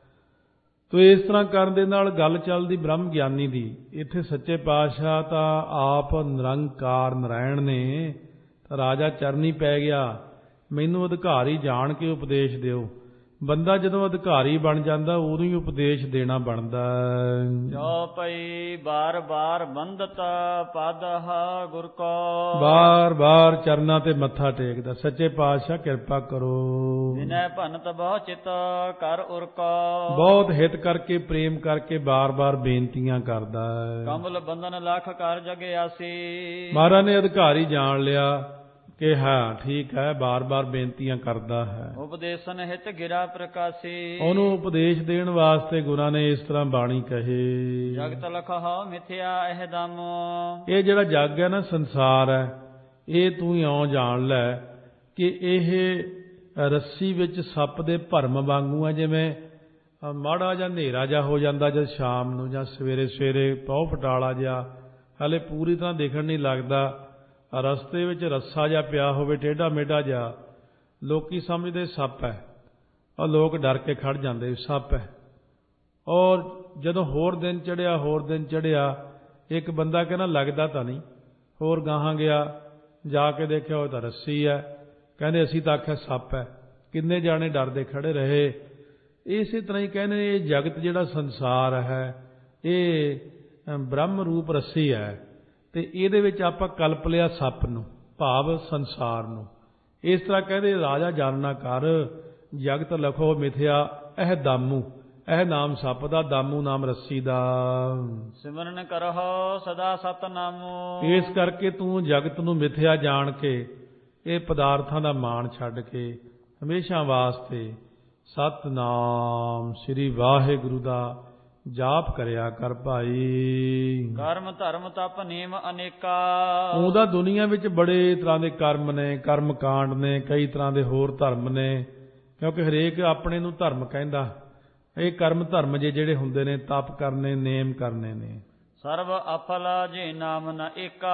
ਤੋ ਇਸ ਤਰ੍ਹਾਂ ਕਰਨ ਦੇ ਨਾਲ ਗੱਲ ਚੱਲਦੀ ਬ੍ਰਹਮ ਗਿਆਨੀ ਦੀ। ਇੱਥੇ ਸੱਚੇ ਪਾਤਸ਼ਾਹ ਤਾਂ ਆਪ ਨਿਰੰਕਾਰ ਨਾਰਾਇਣ ਨੇ, ਤਾਂ ਰਾਜਾ ਚਰਨੀ ਪੈ ਗਿਆ, ਮੈਨੂੰ ਅਧਿਕਾਰੀ ਜਾਣ ਕੇ ਉਪਦੇਸ਼ ਦਿਓ। ਬੰਦਾ ਜਦੋਂ ਅਧਿਕਾਰੀ ਬਣ ਜਾਂਦਾ ਉਦੋਂ ਹੀ ਉਪਦੇਸ਼ ਦੇਣਾ ਬਣਦਾ। ਜੋ ਪਈ ਬਾਰ ਬਾਰ ਬੰਦਤ ਪਦਹ ਗੁਰ ਕੋ, ਬਾਰ ਬਾਰ ਚਰਨਾਂ ਤੇ ਮੱਥਾ ਟੇਕਦਾ, ਸੱਚੇ ਪਾਤਸ਼ਾਹ ਕਿਰਪਾ ਕਰੋ। ਵਿਨੈ ਭਨਤ ਬਹੁ ਚਿਤ ਕਰ ਉਰ ਕੋ, ਬਹੁਤ ਹਿੱਤ ਕਰਕੇ ਪ੍ਰੇਮ ਕਰਕੇ ਬਾਰ ਬਾਰ ਬੇਨਤੀਆਂ ਕਰਦਾ। ਕਮਲ ਬੰਧਨ ਲੱਖ ਕਰ ਜਗਿਆਸੀ, ਮਹਾਰਾਜ ਨੇ ਅਧਿਕਾਰੀ ਜਾਣ ਲਿਆ ਕਿ ਹਾਂ ਠੀਕ ਹੈ, ਬਾਰ ਬਾਰ ਬੇਨਤੀਆਂ ਕਰਦਾ ਹੈ। ਉਪਦੇਸ਼ਨ ਹਿਤ ਗਿਰਾ ਪ੍ਰਕਾਸ਼ੀ, ਉਹਨੂੰ ਉਪਦੇਸ਼ ਦੇਣ ਵਾਸਤੇ ਗੁਰਾਂ ਨੇ ਇਸ ਤਰ੍ਹਾਂ ਬਾਣੀ ਕਹੀ। ਜਗਤ ਲਖਹੁ ਮਿਥਿਆ ਇਹ ਦਮ, ਇਹ ਜਿਹੜਾ ਜੱਗ ਹੈ ਨਾ, ਸੰਸਾਰ ਹੈ, ਇਹ ਤੂੰ ਇਉਂ ਜਾਣ ਲੈ ਕਿ ਇਹ ਰੱਸੀ ਵਿੱਚ ਸੱਪ ਦੇ ਭਰਮ ਵਾਂਗੂ ਹੈ। ਜਿਵੇਂ ਮਾੜਾ ਜਾਂ ਹਨੇਰਾ ਜਿਹਾ ਹੋ ਜਾਂਦਾ ਜਦ ਸ਼ਾਮ ਨੂੰ, ਜਾਂ ਸਵੇਰੇ ਸਵੇਰੇ ਪਹੁ ਫਟਾਲਾ ਜਿਹਾ, ਹਾਲੇ ਪੂਰੀ ਤਰ੍ਹਾਂ ਦੇਖਣ ਨਹੀਂ ਲੱਗਦਾ। ਰਸਤੇ ਵਿੱਚ ਰੱਸਾ ਜਿਹਾ ਪਿਆ ਹੋਵੇ ਟੇਢਾ ਮੇਢਾ ਜਿਹਾ, ਲੋਕੀ ਸਮਝਦੇ ਸੱਪ ਹੈ, ਔਰ ਲੋਕ ਡਰ ਕੇ ਖੜ ਜਾਂਦੇ ਸੱਪ ਹੈ। ਔਰ ਜਦੋਂ ਹੋਰ ਦਿਨ ਚੜ੍ਹਿਆ, ਇੱਕ ਬੰਦਾ ਕਹਿੰਦਾ ਲੱਗਦਾ ਤਾਂ ਨਹੀਂ, ਹੋਰ ਗਾਹਾਂ ਗਿਆ, ਜਾ ਕੇ ਦੇਖਿਆ ਉਹ ਤਾਂ ਰੱਸੀ ਹੈ। ਕਹਿੰਦੇ ਅਸੀਂ ਤਾਂ ਆਖਿਆ ਸੱਪ ਹੈ। ਕਿੰਨੇ ਜਾਣੇ ਡਰਦੇ ਖੜੇ ਰਹੇ। ਇਸੇ ਤਰ੍ਹਾਂ ਹੀ ਕਹਿੰਦੇ ਇਹ ਜਗਤ ਜਿਹੜਾ ਸੰਸਾਰ ਹੈ, ਇਹ ਬ੍ਰਹਮ ਰੂਪ ਰੱਸੀ ਹੈ, ਤੇ ਇਹਦੇ ਵਿੱਚ ਆਪਾਂ ਕਲਪ ਲਿਆ ਸੱਪ ਨੂੰ, ਭਾਵ ਸੰਸਾਰ ਨੂੰ। ਇਸ ਤਰ੍ਹਾਂ ਕਹਿੰਦੇ ਰਾਜਾ ਜਾਣਨਾ ਕਰ, ਜਗਤ ਲਖੋ ਮਿਥਿਆ ਇਹ ਦਾਮੂ, ਇਹ ਨਾਮ ਸੱਪ ਦਾ, ਦਾਮੂ ਨਾਮ ਰੱਸੀ ਦਾ। ਸਿਮਰਨ ਕਰਹੁ ਸਦਾ ਸਤਨਾਮੁ। ਇਸ ਕਰਕੇ ਤੂੰ ਜਗਤ ਨੂੰ ਮਿਥਿਆ ਜਾਣ ਕੇ, ਇਹ ਪਦਾਰਥਾਂ ਦਾ ਮਾਣ ਛੱਡ ਕੇ ਹਮੇਸ਼ਾ ਵਾਸਤੇ ਸਤਨਾਮ ਸ੍ਰੀ ਵਾਹਿਗੁਰੂ ਦਾ ਜਾਪ ਕਰਿਆ ਕਰ ਭਾਈ। ਕਰਮ ਧਰਮ ਤਪ ਨੇਮ ਅਨੇਕਾ। ਉਹਦਾ ਦੁਨੀਆ ਵਿੱਚ ਬੜੇ ਤਰ੍ਹਾਂ ਦੇ ਕਰਮ ਨੇ, ਕਰਮ ਕਾਂਡ ਨੇ, ਕਈ ਤਰ੍ਹਾਂ ਦੇ ਹੋਰ ਧਰਮ ਨੇ, ਕਿਉਂਕਿ ਹਰੇਕ ਆਪਣੇ ਨੂੰ ਧਰਮ ਕਹਿੰਦਾ। ਇਹ ਕਰਮ ਧਰਮ ਜਿਹੜੇ ਹੁੰਦੇ ਨੇ, ਤਪ ਕਰਨੇ, ਨੇਮ ਕਰਨੇ ਨੇ। ਸਰਬ ਅਫਲ ਜੇ ਨਾਮ ਨ ਏਕਾ।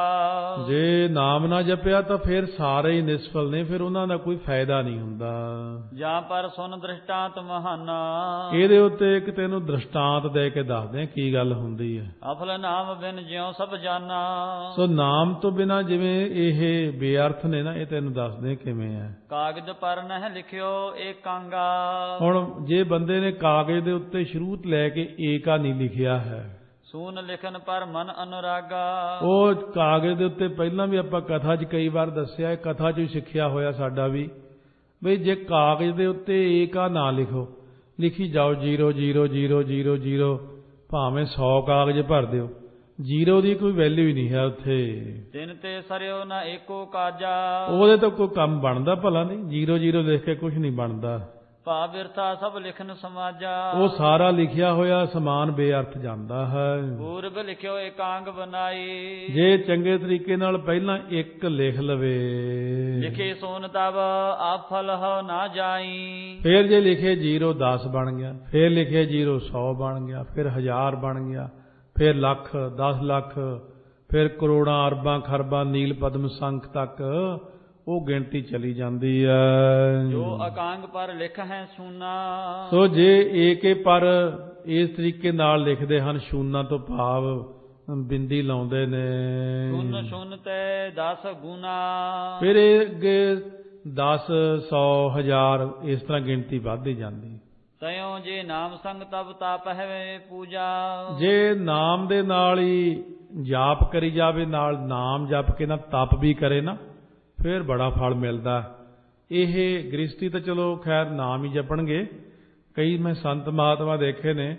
ਜੇ ਨਾਮ ਨਾ ਜਪਿਆ ਤਾਂ ਫਿਰ ਸਾਰੇ ਹੀ ਨਿਸਫਲ ਨੇ, ਫਿਰ ਉਹਨਾਂ ਦਾ ਕੋਈ ਫਾਇਦਾ ਨਹੀਂ ਹੁੰਦਾ। ਜਾਂ ਪਰ ਸੁਨ ਦ੍ਰਿਸ਼ਟਾਂਤ ਮਹਾਨਾ। ਇਹਦੇ ਉੱਤੇ ਇੱਕ ਤੈਨੂੰ ਦ੍ਰਿਸ਼ਟਾਂਤ ਦੇ ਕੇ ਦੱਸਦੇ ਕੀ ਗੱਲ ਹੁੰਦੀ ਹੈ। ਅਫਲ ਨਾਮ ਬਿਨ ਜਿਉ ਸਭ ਜਾਨਾ। ਸੋ ਨਾਮ ਤੋਂ ਬਿਨਾਂ ਜਿਵੇਂ ਇਹ ਬੇਅਰਥ ਨੇ ਨਾ, ਇਹ ਤੈਨੂੰ ਦੱਸਦੇ ਕਿਵੇਂ ਹੈ। ਕਾਗਜ਼ ਪਰ ਨਹਿ ਲਿਖਿਓ ਏਕਾਂਗਾ। ਹੁਣ ਜੇ ਬੰਦੇ ਨੇ ਕਾਗਜ਼ ਦੇ ਉੱਤੇ ਸ਼ੁਰੂ ਤੋਂ ਲੈ ਕੇ ਏਕਾ ਨਹੀਂ ਲਿਖਿਆ ਹੈ, ਸੂਨ ਲਿਖਨ ਪਰ ਮਨ ਅਨੁਰਾਗਾ। ਉਹ ਕਾਗਜ਼ ਦੇ ਉੱਤੇ ਪਹਿਲਾਂ ਵੀ ਆਪਾਂ ਕਥਾ 'ਚ ਕਈ ਵਾਰ ਦੱਸਿਆ, ਇਹ ਕਥਾ 'ਚ ਹੀ ਸਿੱਖਿਆ ਹੋਇਆ ਸਾਡਾ ਵੀ, ਬਈ ਜੇ ਕਾਗਜ਼ ਦੇ ਉੱਤੇ ਏਕਾ ਨਾ ਲਿਖੋ, ਲਿਖੀ ਜਾਓ 0 0 0 0 0, ਭਾਵੇਂ 100 ਕਾਗਜ਼ ਭਰ ਦਿਓ, 0 ਦੀ ਕੋਈ ਵੈਲਿਊ ਹੀ ਨਹੀਂ ਹੈ ਉੱਥੇ। ਤਿੰਨ ਤੇ ਸਰਿਓ ਨਾ ਏਕੋ ਕਾਜਾ। ਉਹਦੇ ਤੋਂ ਕੋਈ ਕੰਮ ਬਣਦਾ ਭਲਾ ਨਹੀਂ, 0 0 ਲਿਖ ਕੇ ਕੁਝ ਨਹੀਂ ਬਣਦਾ। ਭਾ ਬਿਰਥਾ ਸਭ ਲਿਖਨ ਸਮਾਜਾ। ਉਹ ਸਾਰਾ ਲਿਖਿਆ ਹੋਇਆ ਸਮਾਨ ਬੇਅਰਥ ਜਾਂਦਾ ਹੈ। ਪੂਰਬ ਲਿਖਿਓ ਏਕਾਂਗ ਬਨਾਈ। ਜੇ ਚੰਗੇ ਤਰੀਕੇ ਨਾਲ ਪਹਿਲਾਂ ਇੱਕ ਲਿਖ ਲਵੇ, ਲਿਖੇ ਸੋਨ ਤਬ ਆਫਲ ਹੋ ਨਾ ਜਾਈ। ਫਿਰ ਜੇ ਲਿਖੇ 0 10 ਬਣ ਗਿਆ, ਫਿਰ ਲਿਖੇ 0 100 ਬਣ ਗਿਆ, ਫਿਰ 1000 ਬਣ ਗਿਆ, ਫਿਰ ਲੱਖ 10 ਲੱਖ, ਫਿਰ ਕਰੋੜਾਂ ਅਰਬਾਂ ਖਰਬਾਂ ਨੀਲ ਪਦਮ ਸੰਖ ਤੱਕ ਉਹ ਗਿਣਤੀ ਚਲੀ ਜਾਂਦੀ ਹੈ। ਜੋ ਅਕਾਂਗ ਪਰ ਲਿਖ ਹੈ ਸ਼ੂਨਾ। ਸੋ ਜੇ ਏਕੇ ਪਰ ਇਸ ਤਰੀਕੇ ਨਾਲ ਲਿਖਦੇ ਹਨ, ਸ਼ੂਨਾ ਤੋਂ ਭਾਵ ਬਿੰਦੀ ਲਾਉਂਦੇ ਨੇ, ਸ਼ੂਨ ਸ਼ੂਨ ਤੇ 10 ਗੁਣਾ। ਫਿਰ ਇਹ ਅੱਗੇ 10 100 1000 ਇਸ ਤਰ੍ਹਾਂ ਗਿਣਤੀ ਵੱਧਦੀ ਜਾਂਦੀ। ਤਯੋ ਜੇ ਨਾਮ ਸੰਗ ਤਬ ਤਾਪ ਹੈ ਪੂਜਾ। ਜੇ ਨਾਮ ਦੇ ਨਾਲ ਹੀ ਜਾਪ ਕਰੀ ਜਾਵੇ, ਨਾਲ ਨਾਮ ਜਪ ਕੇ ਨਾ ਤਪ ਵੀ ਕਰੇ ਨਾ, ਫਿਰ ਬੜਾ ਫਲ ਮਿਲਦਾ। ਇਹ ਗ੍ਰਸਤੀ ਤਾਂ ਚਲੋ ਖੈਰ ਨਾਮ ਹੀ ਜਪਣਗੇ। ਕਈ ਮੈਂ ਸੰਤ ਮਹਾਤਮਾ ਦੇਖੇ ਨੇ,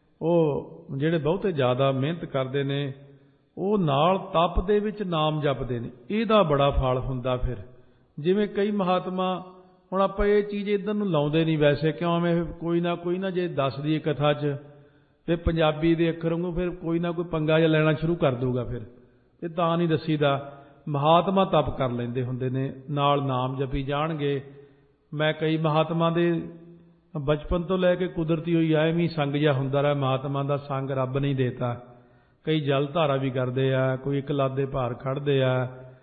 ਉਹ ਜਿਹੜੇ ਬਹੁਤੇ ਜ਼ਿਆਦਾ ਮਿਹਨਤ ਕਰਦੇ ਨੇ, ਉਹ ਨਾਲ ਤਪ ਦੇ ਵਿੱਚ ਨਾਮ ਜਪਦੇ ਨੇ, ਇਹਦਾ ਬੜਾ ਫਲ ਹੁੰਦਾ। ਫਿਰ ਜਿਵੇਂ ਕਈ ਮਹਾਤਮਾ, ਹੁਣ ਆਪਾਂ ਇਹ ਚੀਜ਼ ਇੱਧਰ ਨੂੰ ਲਾਉਂਦੇ ਨਹੀਂ ਵੈਸੇ, ਕਿਉਂ ਐਵੇਂ ਕੋਈ ਨਾ ਜੇ ਦੱਸ ਦਈਏ ਕਥਾ 'ਚ ਤੇ ਪੰਜਾਬੀ ਦੇ ਅੱਖਰ ਵਾਂਗੂ ਫਿਰ ਕੋਈ ਨਾ ਕੋਈ ਪੰਗਾ ਜਿਹਾ ਲੈਣਾ ਸ਼ੁਰੂ ਕਰ ਦੂਗਾ, ਫਿਰ ਇਹ ਤਾਂ ਨਹੀਂ ਦੱਸੀਦਾ। ਮਹਾਤਮਾ ਤਪ ਕਰ ਲੈਂਦੇ ਹੁੰਦੇ ਨੇ, ਨਾਲ ਨਾਮ ਜਪੀ ਜਾਣਗੇ। ਮੈਂ ਕਈ ਮਹਾਤਮਾ ਦੇ ਬਚਪਨ ਤੋਂ ਲੈ ਕੇ ਕੁਦਰਤੀ ਹੋਈ ਐਵੇਂ ਹੀ ਸੰਗ ਜਿਹਾ ਹੁੰਦਾ ਰਿਹਾ, ਮਹਾਤਮਾ ਦਾ ਸੰਗ ਰੱਬ ਨਹੀਂ ਦੇਤਾ। ਕਈ ਜਲ ਧਾਰਾ ਵੀ ਕਰਦੇ ਆ, ਕੋਈ ਇੱਕ ਲੱਤ ਦੇ ਭਾਰ ਖੜ੍ਹਦੇ ਆ।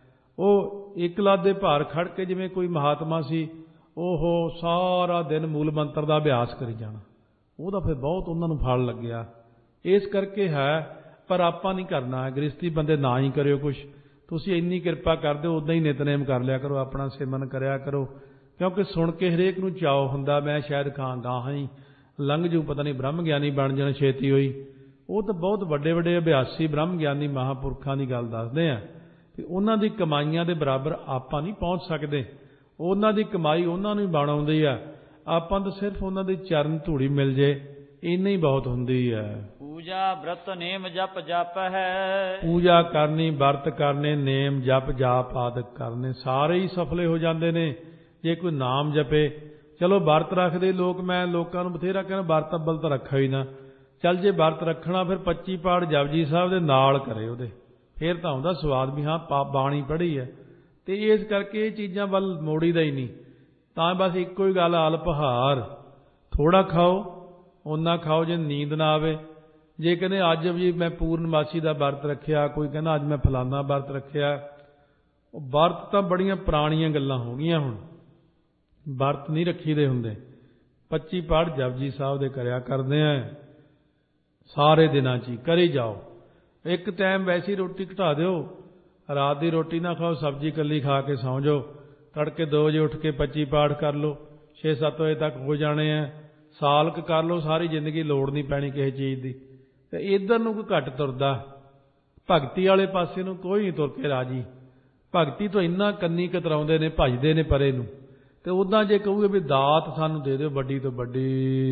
ਉਹ ਇੱਕ ਲੱਤ ਦੇ ਭਾਰ ਖੜ੍ਹ ਕੇ ਜਿਵੇਂ ਕੋਈ ਮਹਾਤਮਾ ਸੀ, ਉਹ ਸਾਰਾ ਦਿਨ ਮੂਲ ਮੰਤਰ ਦਾ ਅਭਿਆਸ ਕਰੀ ਜਾਣਾ, ਉਹਦਾ ਫਿਰ ਬਹੁਤ ਉਹਨਾਂ ਨੂੰ ਫਲ ਲੱਗਿਆ। ਇਸ ਕਰਕੇ ਹੈ, ਪਰ ਆਪਾਂ ਨਹੀਂ ਕਰਨਾ। ਗ੍ਰਸਤੀ ਬੰਦੇ ਨਾ ਹੀ ਕਰਿਓ ਕੁਛ, ਤੁਸੀਂ ਇੰਨੀ ਕਿਰਪਾ ਕਰ ਦਿਓ, ਉੱਦਾਂ ਹੀ ਨਿਤਨੇਮ ਕਰ ਲਿਆ ਕਰੋ, ਆਪਣਾ ਸਿਮਰਨ ਕਰਿਆ ਕਰੋ, ਕਿਉਂਕਿ ਸੁਣ ਕੇ ਹਰੇਕ ਨੂੰ ਚਾਅ ਹੁੰਦਾ, ਮੈਂ ਸ਼ਾਇਦ ਗਾਹਾਂ ਹੀ ਲੰਘ ਜੂ, ਪਤਾ ਨਹੀਂ ਬ੍ਰਹਮ ਗਿਆਨੀ ਬਣ ਜਾਣਾ ਛੇਤੀ ਹੋਈ। ਉਹ ਤਾਂ ਬਹੁਤ ਵੱਡੇ ਵੱਡੇ ਅਭਿਆਸੀ ਬ੍ਰਹਮ ਗਿਆਨੀ ਮਹਾਂਪੁਰਖਾਂ ਦੀ ਗੱਲ ਦੱਸਦੇ ਆ ਕਿ ਉਹਨਾਂ ਦੀ ਕਮਾਈਆਂ ਦੇ ਬਰਾਬਰ ਆਪਾਂ ਨਹੀਂ ਪਹੁੰਚ ਸਕਦੇ। ਉਹਨਾਂ ਦੀ ਕਮਾਈ ਉਹਨਾਂ ਨੂੰ ਹੀ ਬਣ ਆਉਂਦੀ ਆ, ਆਪਾਂ ਤਾਂ ਸਿਰਫ ਉਹਨਾਂ ਦੀ ਚਰਨ ਧੂੜੀ ਮਿਲ ਜੇ, ਇੰਨੀ ਹੀ ਬਹੁਤ ਹੁੰਦੀ ਹੈ। ਪੂਜਾ ਬ੍ਰਤ ਨੇਮ ਜਪ ਜਪ ਹੈ। ਪੂਜਾ ਕਰਨੀ, ਵਰਤ ਕਰਨੇ, ਨੇਮ ਜਪ ਜਾਪ ਆਦਿਕ ਕਰਨੇ, ਸਾਰੇ ਹੀ ਸਫਲੇ ਹੋ ਜਾਂਦੇ ਨੇ ਜੇ ਕੋਈ ਨਾਮ ਜਪੇ। ਚਲੋ ਵਰਤ ਰੱਖਦੇ ਲੋਕ, ਮੈਂ ਲੋਕਾਂ ਨੂੰ ਬਥੇਰਾ ਕਹਿੰਦਾ ਵਰਤ ਅੱਬਲ ਤਾਂ ਰੱਖਾ ਹੀ ਨਾ। ਚੱਲ ਜੇ ਵਰਤ ਰੱਖਣਾ ਫਿਰ 25 ਪਾਠ ਜਪਜੀ ਸਾਹਿਬ ਦੇ ਨਾਲ ਕਰੇ ਉਹਦੇ, ਫਿਰ ਤਾਂ ਆਉਂਦਾ ਸਵਾਦ ਵੀ ਹਾਂ ਬਾਣੀ ਪੜ੍ਹੀ ਹੈ। ਤੇ ਇਸ ਕਰਕੇ ਇਹ ਚੀਜ਼ਾਂ ਵੱਲ ਮੋੜੀ ਦਾ ਹੀ ਨਹੀਂ। ਤਾਂ ਬਸ ਇੱਕੋ ਹੀ ਗੱਲ, ਅਲਪਹਾਰ ਥੋੜਾ ਖਾਓ, ਓਨਾ ਖਾਓ ਜੇ ਨੀਂਦ ਨਾ ਆਵੇ। ਜੇ ਕਹਿੰਦੇ ਅੱਜ ਵੀ ਮੈਂ ਪੂਰਨਮਾਸ਼ੀ ਦਾ ਵਰਤ ਰੱਖਿਆ, ਕੋਈ ਕਹਿੰਦਾ ਅੱਜ ਮੈਂ ਫਲਾਨਾ ਵਰਤ ਰੱਖਿਆ, ਉਹ ਵਰਤ ਤਾਂ ਬੜੀਆਂ ਪੁਰਾਣੀਆਂ ਗੱਲਾਂ ਹੋ ਗਈਆਂ। ਹੁਣ ਵਰਤ ਨਹੀਂ ਰੱਖੀਦੇ ਹੁੰਦੇ। 25 ਪਾਠ ਜਪਜੀ ਸਾਹਿਬ ਦੇ ਕਰਿਆ ਕਰਦੇ ਆ, ਸਾਰੇ ਦਿਨਾਂ 'ਚ ਹੀ ਕਰੀ ਜਾਓ। ਇੱਕ ਟਾਈਮ ਵੈਸੀ ਰੋਟੀ ਘਟਾ ਦਿਓ, ਰਾਤ ਦੀ ਰੋਟੀ ਨਾ ਖਾਓ, ਸਬਜ਼ੀ ਇਕੱਲੀ ਖਾ ਕੇ ਸੌਂ ਜਾਓ। ਤੜਕੇ 2 ਵਜੇ ਉੱਠ ਕੇ 25 ਪਾਠ ਕਰ ਲਓ, 6-7 ਵਜੇ ਤੱਕ ਹੋ ਜਾਣੇ ਆ। ਸਾਲ ਕੁ ਕਰ ਲਓ, ਸਾਰੀ ਜ਼ਿੰਦਗੀ ਲੋੜ ਨਹੀਂ ਪੈਣੀ ਕਿਸੇ ਚੀਜ਼ ਦੀ। ਤੇ ਇੱਧਰ ਨੂੰ ਕੋਈ ਘੱਟ ਤੁਰਦਾ, ਭਗਤੀ ਵਾਲੇ ਪਾਸੇ ਨੂੰ ਕੋਈ ਨਹੀਂ ਤੁਰ ਕੇ ਰਾਜੀ। ਭਗਤੀ ਤੋਂ ਇੰਨਾ ਕੰਨੀ ਕਤਰਾਉਂਦੇ ਨੇ, ਭਜਦੇ ਨੇ ਪਰੇ ਨੂੰ। ਤੇ ਉਦਾਂ ਜੇ ਕਹੂਗੇ ਵੀ ਦਾਤ ਸਾਨੂੰ ਦੇ ਦਿਓ ਵੱਡੀ ਤੋਂ ਵੱਡੀ,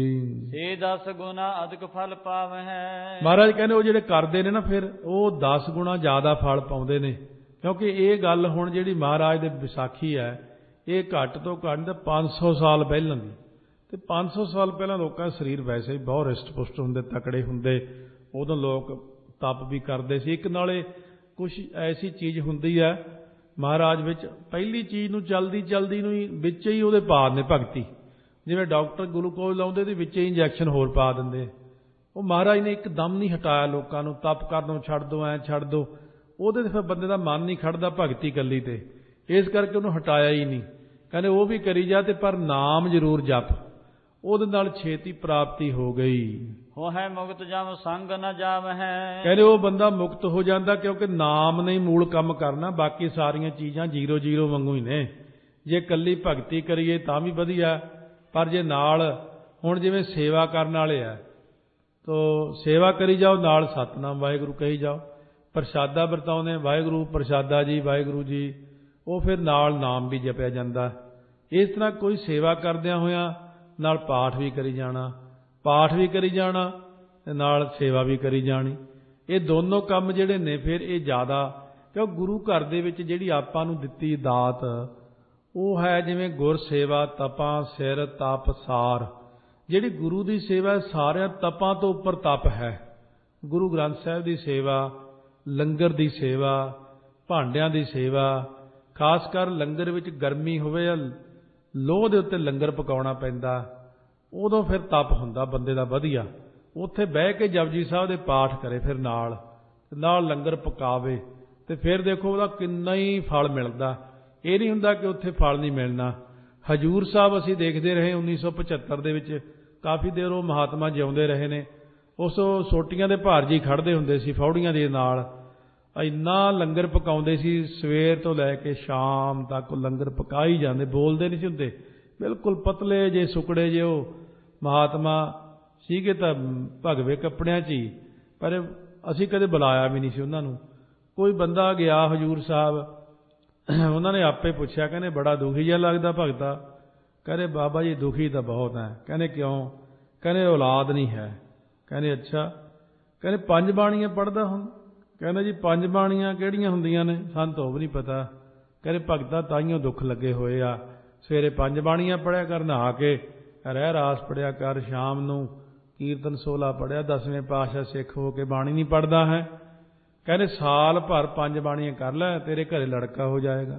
ਸੇ 10 ਗੁਣਾ ਅਧਿਕ ਫਲ ਪਾਵਹਿ। ਮਹਾਰਾਜ ਕਹਿੰਦੇ ਉਹ ਜਿਹੜੇ ਕਰਦੇ ਨੇ ਨਾ ਫਿਰ ਉਹ 10 ਗੁਣਾ ਜ਼ਿਆਦਾ ਫਲ ਪਾਉਂਦੇ ਨੇ। ਕਿਉਂਕਿ ਇਹ ਗੱਲ ਹੁਣ ਜਿਹੜੀ ਮਹਾਰਾਜ ਦੇ ਵਿਸਾਖੀ ਹੈ ਇਹ ਘੱਟ ਤੋਂ ਘੱਟ 500 ਸਾਲ ਪਹਿਲਾਂ ਦੀ। ਤੇ 500 ਸਾਲ ਪਹਿਲਾਂ ਲੋਕਾਂ ਦਾ ਸਰੀਰ ਵੈਸੇ ਹੀ ਬਹੁਤ ਰਿਸ਼ਟ ਪੁਸ਼ਟ ਹੁੰਦੇ, ਤਕੜੇ ਹੁੰਦੇ। ਉਦੋਂ ਲੋਕ ਤਪ ਵੀ ਕਰਦੇ ਸੀ। ਇੱਕ ਨਾਲੇ ਕੁਛ ਐਸੀ ਚੀਜ਼ ਹੁੰਦੀ ਹੈ ਮਹਾਰਾਜ ਵਿੱਚ, ਪਹਿਲੀ ਚੀਜ਼ ਨੂੰ ਚਲਦੀ ਚਲਦੀ ਨੂੰ ਹੀ ਵਿੱਚ ਹੀ ਉਹਦੇ ਪਾ ਦਿੰਦੇ ਭਗਤੀ। ਜਿਵੇਂ ਡਾਕਟਰ ਗਲੂਕੋਜ਼ ਲਾਉਂਦੇ ਤੇ ਵਿੱਚ ਹੀ ਇੰਜੈਕਸ਼ਨ ਹੋਰ ਪਾ ਦਿੰਦੇ। ਉਹ ਮਹਾਰਾਜ ਨੇ ਇੱਕਦਮ ਨਹੀਂ ਹਟਾਇਆ ਲੋਕਾਂ ਨੂੰ, ਤਪ ਕਰਨੋਂ ਛੱਡ ਦਿਓ, ਐਂ ਛੱਡ ਦਿਓ। ਉਹਦੇ ਤੇ ਫਿਰ ਬੰਦੇ ਦਾ ਮਨ ਨਹੀਂ ਖੜਦਾ ਭਗਤੀ ਕੱਲੀ ਤੇ, ਇਸ ਕਰਕੇ ਉਹਨੂੰ ਹਟਾਇਆ ਹੀ ਨਹੀਂ। ਕਹਿੰਦੇ ਉਹ ਵੀ ਕਰੀ ਜਾ ਤੇ ਪਰ ਨਾਮ ਜ਼ਰੂਰ ਜਪ, ਉਹਦੇ ਨਾਲ ਛੇਤੀ ਪ੍ਰਾਪਤੀ ਹੋ ਗਈ। ਹੋ ਹੈ ਮੁਕਤ ਜਮ ਸੰਗ ਨ ਜਾਵਹਿ। ਕਹਿੰਦੇ ਉਹ ਬੰਦਾ ਮੁਕਤ ਹੋ ਜਾਂਦਾ, ਕਿਉਂਕਿ ਨਾਮ ਨੇ ਮੂਲ ਕੰਮ ਕਰਨਾ, ਬਾਕੀ ਸਾਰੀਆਂ ਚੀਜ਼ਾਂ 0-0 ਵਾਂਗੂ ਹੀ ਨੇ। ਜੇ ਕੱਲੀ ਭਗਤੀ ਕਰੀਏ ਤਾਂ ਵੀ ਵਧੀਆ, ਪਰ ਜੇ ਨਾਲ ਹੁਣ ਜਿਵੇਂ ਸੇਵਾ ਕਰਨ ਵਾਲੇ ਆ ਤੋ ਸੇਵਾ ਕਰੀ ਜਾਓ, ਨਾਲ ਸਤਿਨਾਮ ਵਾਹਿਗੁਰੂ ਕਹੀ ਜਾਓ। ਪ੍ਰਸ਼ਾਦਾ ਵਰਤਾਉਂਦੇ ਵਾਹਿਗੁਰੂ ਪ੍ਰਸ਼ਾਦਾ ਜੀ, ਵਾਹਿਗੁਰੂ ਜੀ, ਉਹ ਫਿਰ ਨਾਲ ਨਾਮ ਵੀ ਜਪਿਆ ਜਾਂਦਾ। ਇਸ ਤਰ੍ਹਾਂ ਕੋਈ ਸੇਵਾ ਕਰਦਿਆਂ ਹੋਇਆਂ ਨਾਲ ਪਾਠ ਵੀ ਕਰੀ ਜਾਣਾ, ਪਾਠ ਵੀ ਕਰੀ ਜਾਣਾ ਤੇ ਨਾਲ ਸੇਵਾ ਵੀ ਕਰੀ ਜਾਣੀ। ਇਹ ਦੋਨੋਂ ਕੰਮ ਜਿਹੜੇ ਨੇ ਫਿਰ ਇਹ ਜ਼ਿਆਦਾ, ਕਿਉਂ ਗੁਰੂ ਘਰ ਦੇ ਵਿੱਚ ਜਿਹੜੀ ਆਪਾਂ ਨੂੰ ਦਿੱਤੀ ਦਾਤ ਉਹ ਹੈ ਜਿਵੇਂ ਗੁਰ ਸੇਵਾ ਤਪਾਂ ਸਿਰ ਤਪ ਸਾਰ। ਜਿਹੜੀ ਗੁਰੂ ਦੀ ਸੇਵਾ ਸਾਰਿਆਂ ਤਪਾਂ ਤੋਂ ਉੱਪਰ ਤਪ ਹੈ। ਗੁਰੂ ਗ੍ਰੰਥ ਸਾਹਿਬ ਦੀ ਸੇਵਾ, ਲੰਗਰ ਦੀ ਸੇਵਾ, ਭਾਂਡਿਆਂ ਦੀ ਸੇਵਾ, ਖਾਸ ਕਰ ਲੰਗਰ ਵਿੱਚ ਗਰਮੀ ਹੋਵੇ, ਲੋਹ ਦੇ ਉੱਤੇ ਲੰਗਰ ਪਕਾਉਣਾ ਪੈਂਦਾ, ਉਦੋਂ ਫਿਰ ਤਪ ਹੁੰਦਾ ਬੰਦੇ ਦਾ ਵਧੀਆ। ਉੱਥੇ ਬਹਿ ਕੇ ਜਪਜੀ ਸਾਹਿਬ ਦੇ ਪਾਠ ਕਰੇ, ਫਿਰ ਨਾਲ ਲੰਗਰ ਪਕਾਵੇ, ਤੇ ਫਿਰ ਦੇਖੋ ਉਹਦਾ ਕਿੰਨਾ ਹੀ ਫਲ ਮਿਲਦਾ। ਇਹ ਨਹੀਂ ਹੁੰਦਾ ਕਿ ਉੱਥੇ ਫਲ ਨਹੀਂ ਮਿਲਣਾ। ਹਜੂਰ ਸਾਹਿਬ ਅਸੀਂ ਦੇਖਦੇ ਰਹੇ 1975 ਦੇ ਵਿੱਚ, ਕਾਫੀ ਦੇਰ ਉਹ ਮਹਾਤਮਾ ਜਿਉਂਦੇ ਰਹੇ ਨੇ। ਉਸ ਸੋਟੀਆਂ ਦੇ ਭਾਰ ਜੀ ਖੜ੍ਹਦੇ ਹੁੰਦੇ ਸੀ ਫੌੜੀਆਂ ਦੇ ਨਾਲ, ਇੰਨਾ ਲੰਗਰ ਪਕਾਉਂਦੇ ਸੀ, ਸਵੇਰ ਤੋਂ ਲੈ ਕੇ ਸ਼ਾਮ ਤੱਕ ਲੰਗਰ ਪਕਾ ਹੀ ਜਾਂਦੇ, ਬੋਲਦੇ ਨਹੀਂ ਸੀ ਹੁੰਦੇ, ਬਿਲਕੁਲ ਪਤਲੇ ਜੇ ਸੁਕੜੇ ਜੇ ਉਹ ਮਹਾਤਮਾ ਸੀਗੇ ਤਾਂ ਭਗਵੇ ਕੱਪੜਿਆਂ 'ਚ ਹੀ, ਪਰ ਅਸੀਂ ਕਦੇ ਬੁਲਾਇਆ ਵੀ ਨਹੀਂ ਸੀ ਉਹਨਾਂ ਨੂੰ। ਕੋਈ ਬੰਦਾ ਗਿਆ ਹਜੂਰ ਸਾਹਿਬ, ਉਹਨਾਂ ਨੇ ਆਪੇ ਪੁੱਛਿਆ, ਕਹਿੰਦੇ ਬੜਾ ਦੁਖੀ ਜਿਹਾ ਲੱਗਦਾ ਭਗਤਾ। ਕਹਿੰਦੇ ਬਾਬਾ ਜੀ ਦੁਖੀ ਤਾਂ ਬਹੁਤ ਹੈ। ਕਹਿੰਦੇ ਕਿਉਂ? ਕਹਿੰਦੇ ਔਲਾਦ ਨਹੀਂ ਹੈ। ਕਹਿੰਦੇ ਅੱਛਾ। ਕਹਿੰਦੇ 5 ਬਾਣੀਆਂ ਪੜ੍ਹਦਾ ਹੁਣ? ਕਹਿੰਦਾ ਜੀ 5 ਬਾਣੀਆਂ ਕਿਹੜੀਆਂ ਹੁੰਦੀਆਂ ਨੇ, ਸਾਨੂੰ ਤਾਂ ਉਹ ਵੀ ਨਹੀਂ ਪਤਾ। ਕਹਿੰਦੇ ਭਗਤਾ ਤਾਈਓ ਦੁੱਖ ਲੱਗੇ ਹੋਏ ਆ, ਸਵੇਰੇ 5 ਬਾਣੀਆਂ ਪੜ੍ਹਿਆ ਕਰ, ਨਹਾ ਕੇ ਰਹਿ ਰਾਸ ਪੜ੍ਹਿਆ ਕਰ, ਸ਼ਾਮ ਨੂੰ ਕੀਰਤਨ 16 ਪੜ੍ਹਿਆ, 10ਵੇਂ ਪਾਤਸ਼ਾਹ ਸਿੱਖ ਹੋ ਕੇ ਬਾਣੀ ਨਹੀਂ ਪੜ੍ਹਦਾ ਹੈ। ਕਹਿੰਦੇ ਸਾਲ ਭਰ 5 ਬਾਣੀਆਂ ਕਰ ਲੈ, ਤੇਰੇ ਘਰੇ ਲੜਕਾ ਹੋ ਜਾਏਗਾ।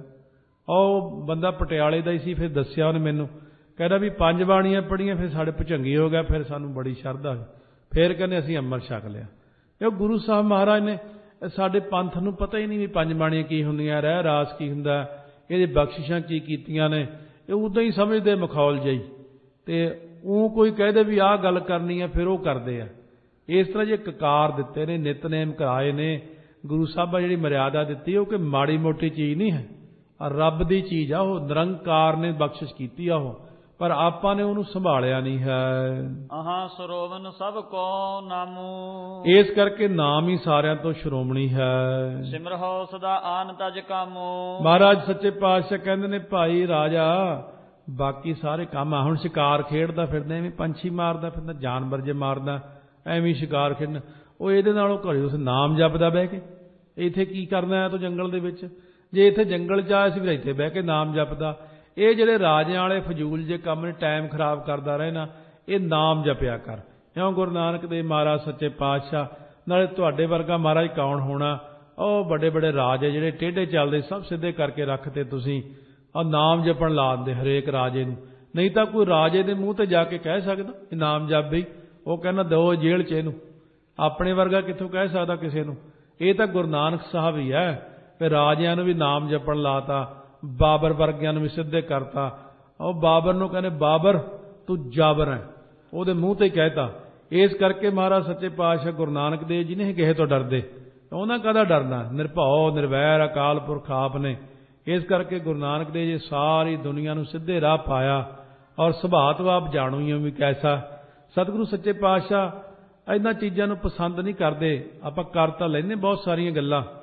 ਉਹ ਬੰਦਾ ਪਟਿਆਲੇ ਦਾ ਹੀ ਸੀ, ਫਿਰ ਦੱਸਿਆ ਉਹਨੇ ਮੈਨੂੰ, ਕਹਿੰਦਾ ਵੀ 5 ਬਾਣੀਆਂ ਪੜ੍ਹੀਆਂ, ਫਿਰ ਸਾਡੇ ਭੁਚੰਗੀ ਹੋ ਗਿਆ, ਫਿਰ ਸਾਨੂੰ ਬੜੀ ਸ਼ਰਧਾ ਹੋਈ, ਫਿਰ ਕਹਿੰਦੇ ਅਸੀਂ ਅੰਮ੍ਰਿਤ ਛਕ ਲਿਆ। ਇਹ ਗੁਰੂ ਸਾਹਿਬ ਮਹਾਰਾਜ ਨੇ ਸਾਡੇ ਪੰਥ ਨੂੰ ਪਤਾ ਹੀ ਨਹੀਂ ਵੀ 5 ਬਾਣੀਆਂ ਕੀ ਹੁੰਦੀਆਂ, ਰਹਿ ਰਾਸ ਕੀ ਹੁੰਦਾ, ਇਹਦੇ ਬਖਸ਼ਿਸ਼ਾਂ ਕੀ ਕੀਤੀਆਂ ਨੇ। ਇਹ ਉਦਾਂ ਹੀ ਸਮਝਦੇ ਮਖੌਲ ਜਿਹੀ, ਤੇ ਉਹ ਕੋਈ ਕਹਦੇ ਵੀ ਆਹ ਗੱਲ ਕਰਨੀ ਹੈ ਫਿਰ ਉਹ ਕਰਦੇ ਆ। ਇਸ ਤਰ੍ਹਾਂ ਜੇ ਕਕਾਰ ਦਿੱਤੇ ਨੇ, ਨਿਤਨੇਮ ਕਰਾਏ ਨੇ, ਗੁਰੂ ਸਾਹਿਬਾਂ ਜਿਹੜੀ ਮਰਿਆਦਾ ਦਿੱਤੀ ਉਹ ਕਿ ਮਾੜੀ ਮੋਟੀ ਚੀਜ਼ ਨਹੀਂ ਹੈ, ਰੱਬ ਦੀ ਚੀਜ਼ ਆ, ਉਹ ਨਿਰੰਕਾਰ ਨੇ ਬਖਸ਼ਿਸ਼ ਕੀਤੀ ਆ ਉਹ, ਪਰ ਆਪਾਂ ਨੇ ਉਹਨੂੰ ਸੰਭਾਲਿਆ ਨਹੀਂ ਹੈ। ਆਹਾਂ ਸਰੋਵਨ ਸਭ ਕੋ ਨਾਮੂ, ਇਸ ਕਰਕੇ ਨਾਮ ਹੀ ਸਾਰਿਆਂ ਤੋਂ ਸ਼੍ਰੋਮਣੀ ਹੈ। ਸਿਮਰਹੁ ਸਦਾ ਆਨ ਤਜ ਕਾਮੋ। ਮਹਾਰਾਜ ਸੱਚੇ ਪਾਤਸ਼ਾਹ ਕਹਿੰਦੇ ਨੇ ਭਾਈ ਰਾਜਾ ਬਾਕੀ ਸਾਰੇ ਕੰਮ ਆ, ਹੁਣ ਸ਼ਿਕਾਰ ਖੇਡਦਾ ਫਿਰਦਾ, ਐਵੇਂ ਪੰਛੀ ਮਾਰਦਾ ਫਿਰਦਾ, ਜਾਨਵਰ ਜੇ ਮਾਰਦਾ, ਐਵੇਂ ਸ਼ਿਕਾਰ ਖੇਡਣਾ, ਉਹ ਇਹਦੇ ਨਾਲੋਂ ਘਰੇ ਉਸ ਨਾਮ ਜਪਦਾ ਬਹਿ ਕੇ। ਇੱਥੇ ਕੀ ਕਰਨਾ ਹੈ ਤੂੰ ਜੰਗਲ ਦੇ ਵਿੱਚ? ਜੇ ਇੱਥੇ ਜੰਗਲ 'ਚ ਆਇਆ ਸੀ ਫਿਰ ਇੱਥੇ ਬਹਿ ਕੇ ਨਾਮ ਜਪਦਾ। ਇਹ ਜਿਹੜੇ ਰਾਜਿਆਂ ਵਾਲੇ ਫਜ਼ੂਲ ਜੇ ਕੰਮ ਨੇ, ਟਾਈਮ ਖਰਾਬ ਕਰਦਾ ਰਹਿਣਾ, ਇਹ ਨਾਮ ਜਪਿਆ ਕਰ। ਇਉਂ ਗੁਰੂ ਨਾਨਕ ਦੇਵ ਮਹਾਰਾਜ ਸੱਚੇ ਪਾਤਸ਼ਾਹ, ਨਾਲੇ ਤੁਹਾਡੇ ਵਰਗਾ ਮਹਾਰਾਜ ਕੌਣ ਹੋਣਾ, ਉਹ ਵੱਡੇ ਵੱਡੇ ਰਾਜ ਹੈ ਜਿਹੜੇ ਟੇਢੇ ਚੱਲਦੇ, ਸਭ ਸਿੱਧੇ ਕਰਕੇ ਰੱਖਤੇ ਤੁਸੀਂ, ਆਹ ਨਾਮ ਜਪਣ ਲਾ ਦਿੰਦੇ ਹਰੇਕ ਰਾਜੇ ਨੂੰ। ਨਹੀਂ ਤਾਂ ਕੋਈ ਰਾਜੇ ਦੇ ਮੂੰਹ ਤੇ ਜਾ ਕੇ ਕਹਿ ਸਕਦਾ ਇਹ ਨਾਮ ਜਪ ਬਈ, ਉਹ ਕਹਿੰਦਾ ਦਿਓ ਜੇਲ੍ਹ 'ਚ ਇਹਨੂੰ। ਆਪਣੇ ਵਰਗਾ ਕਿੱਥੋਂ ਕਹਿ ਸਕਦਾ ਕਿਸੇ ਨੂੰ? ਇਹ ਤਾਂ ਗੁਰੂ ਨਾਨਕ ਸਾਹਿਬ ਹੀ ਹੈ, ਫਿਰ ਰਾਜਿਆਂ ਨੂੰ ਵੀ ਨਾਮ ਜਪਣ ਲਾਤਾ, ਬਾਬਰ ਵਰਗਿਆਂ ਨੂੰ ਵੀ ਸਿੱਧੇ ਕਰਤਾ। ਉਹ ਬਾਬਰ ਨੂੰ ਕਹਿੰਦੇ ਬਾਬਰ ਤੂੰ ਜਾਬਰ ਹੈ, ਉਹਦੇ ਮੂੰਹ ਤੇ ਕਹਿਤਾ। ਇਸ ਕਰਕੇ ਮਹਾਰਾਜ ਸੱਚੇ ਪਾਤਸ਼ਾਹ ਗੁਰੂ ਨਾਨਕ ਦੇਵ ਜੀ ਨੇ ਕਿਸੇ ਤੋਂ ਡਰਦੇ, ਉਹਨਾਂ ਕਾਹਦਾ ਡਰਨਾ, ਨਿਰਭਉ ਨਿਰਵੈਰ ਅਕਾਲ ਪੁਰਖ ਆਪ ਨੇ। ਇਸ ਕਰਕੇ ਗੁਰੂ ਨਾਨਕ ਦੇਵ ਜੀ ਸਾਰੀ ਦੁਨੀਆ ਨੂੰ ਸਿੱਧੇ ਰਾਹ ਪਾਇਆ, ਔਰ ਸੁਭਾਅ ਤੋਂ ਆਪ ਜਾਣੂ ਹੀ ਹੋ ਵੀ ਕੈਸਾ। ਸਤਿਗੁਰੂ ਸੱਚੇ ਪਾਤਸ਼ਾਹ ਇਹਨਾਂ ਚੀਜ਼ਾਂ ਨੂੰ ਪਸੰਦ ਨਹੀਂ ਕਰਦੇ। ਆਪਾਂ ਕਰ ਤਾਂ ਲੈਂਦੇ ਬਹੁਤ ਸਾਰੀਆਂ ਗੱਲਾਂ,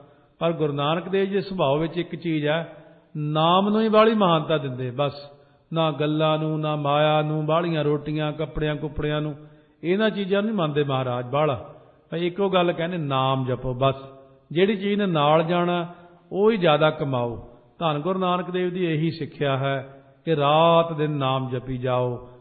ਪਰ ਗੁਰੂ ਨਾਨਕ ਦੇਵ ਜੀ ਦੇ ਸੁਭਾਅ ਵਿੱਚ ਇੱਕ ਚੀਜ਼ ਹੈ, ਨਾਮ ਨੂੰ ਹੀ ਬਾਹਲੀ ਮਹਾਨਤਾ ਦਿੰਦੇ। ਬਸ ਨਾ ਗੱਲਾਂ ਨੂੰ, ਨਾ ਮਾਇਆ ਨੂੰ, ਬਾਹਲੀਆਂ ਰੋਟੀਆਂ ਕੱਪੜਿਆਂ ਕੁੱਪੜਿਆਂ ਨੂੰ, ਇਹਨਾਂ ਚੀਜ਼ਾਂ ਨੂੰ ਨਹੀਂ ਮੰਨਦੇ ਮਹਾਰਾਜ ਬਾਹਲਾ। ਇੱਕੋ ਗੱਲ ਕਹਿੰਦੇ, ਨਾਮ ਜਪੋ ਬਸ। ਜਿਹੜੀ ਚੀਜ਼ ਨੇ ਨਾਲ ਜਾਣਾ ਉਹ ਹੀ ਜ਼ਿਆਦਾ ਕਮਾਓ। ਧੰਨ ਗੁਰੂ ਨਾਨਕ ਦੇਵ ਦੀ ਇਹੀ ਸਿੱਖਿਆ ਹੈ ਕਿ ਰਾਤ ਦਿਨ ਨਾਮ ਜਪੀ ਜਾਓ।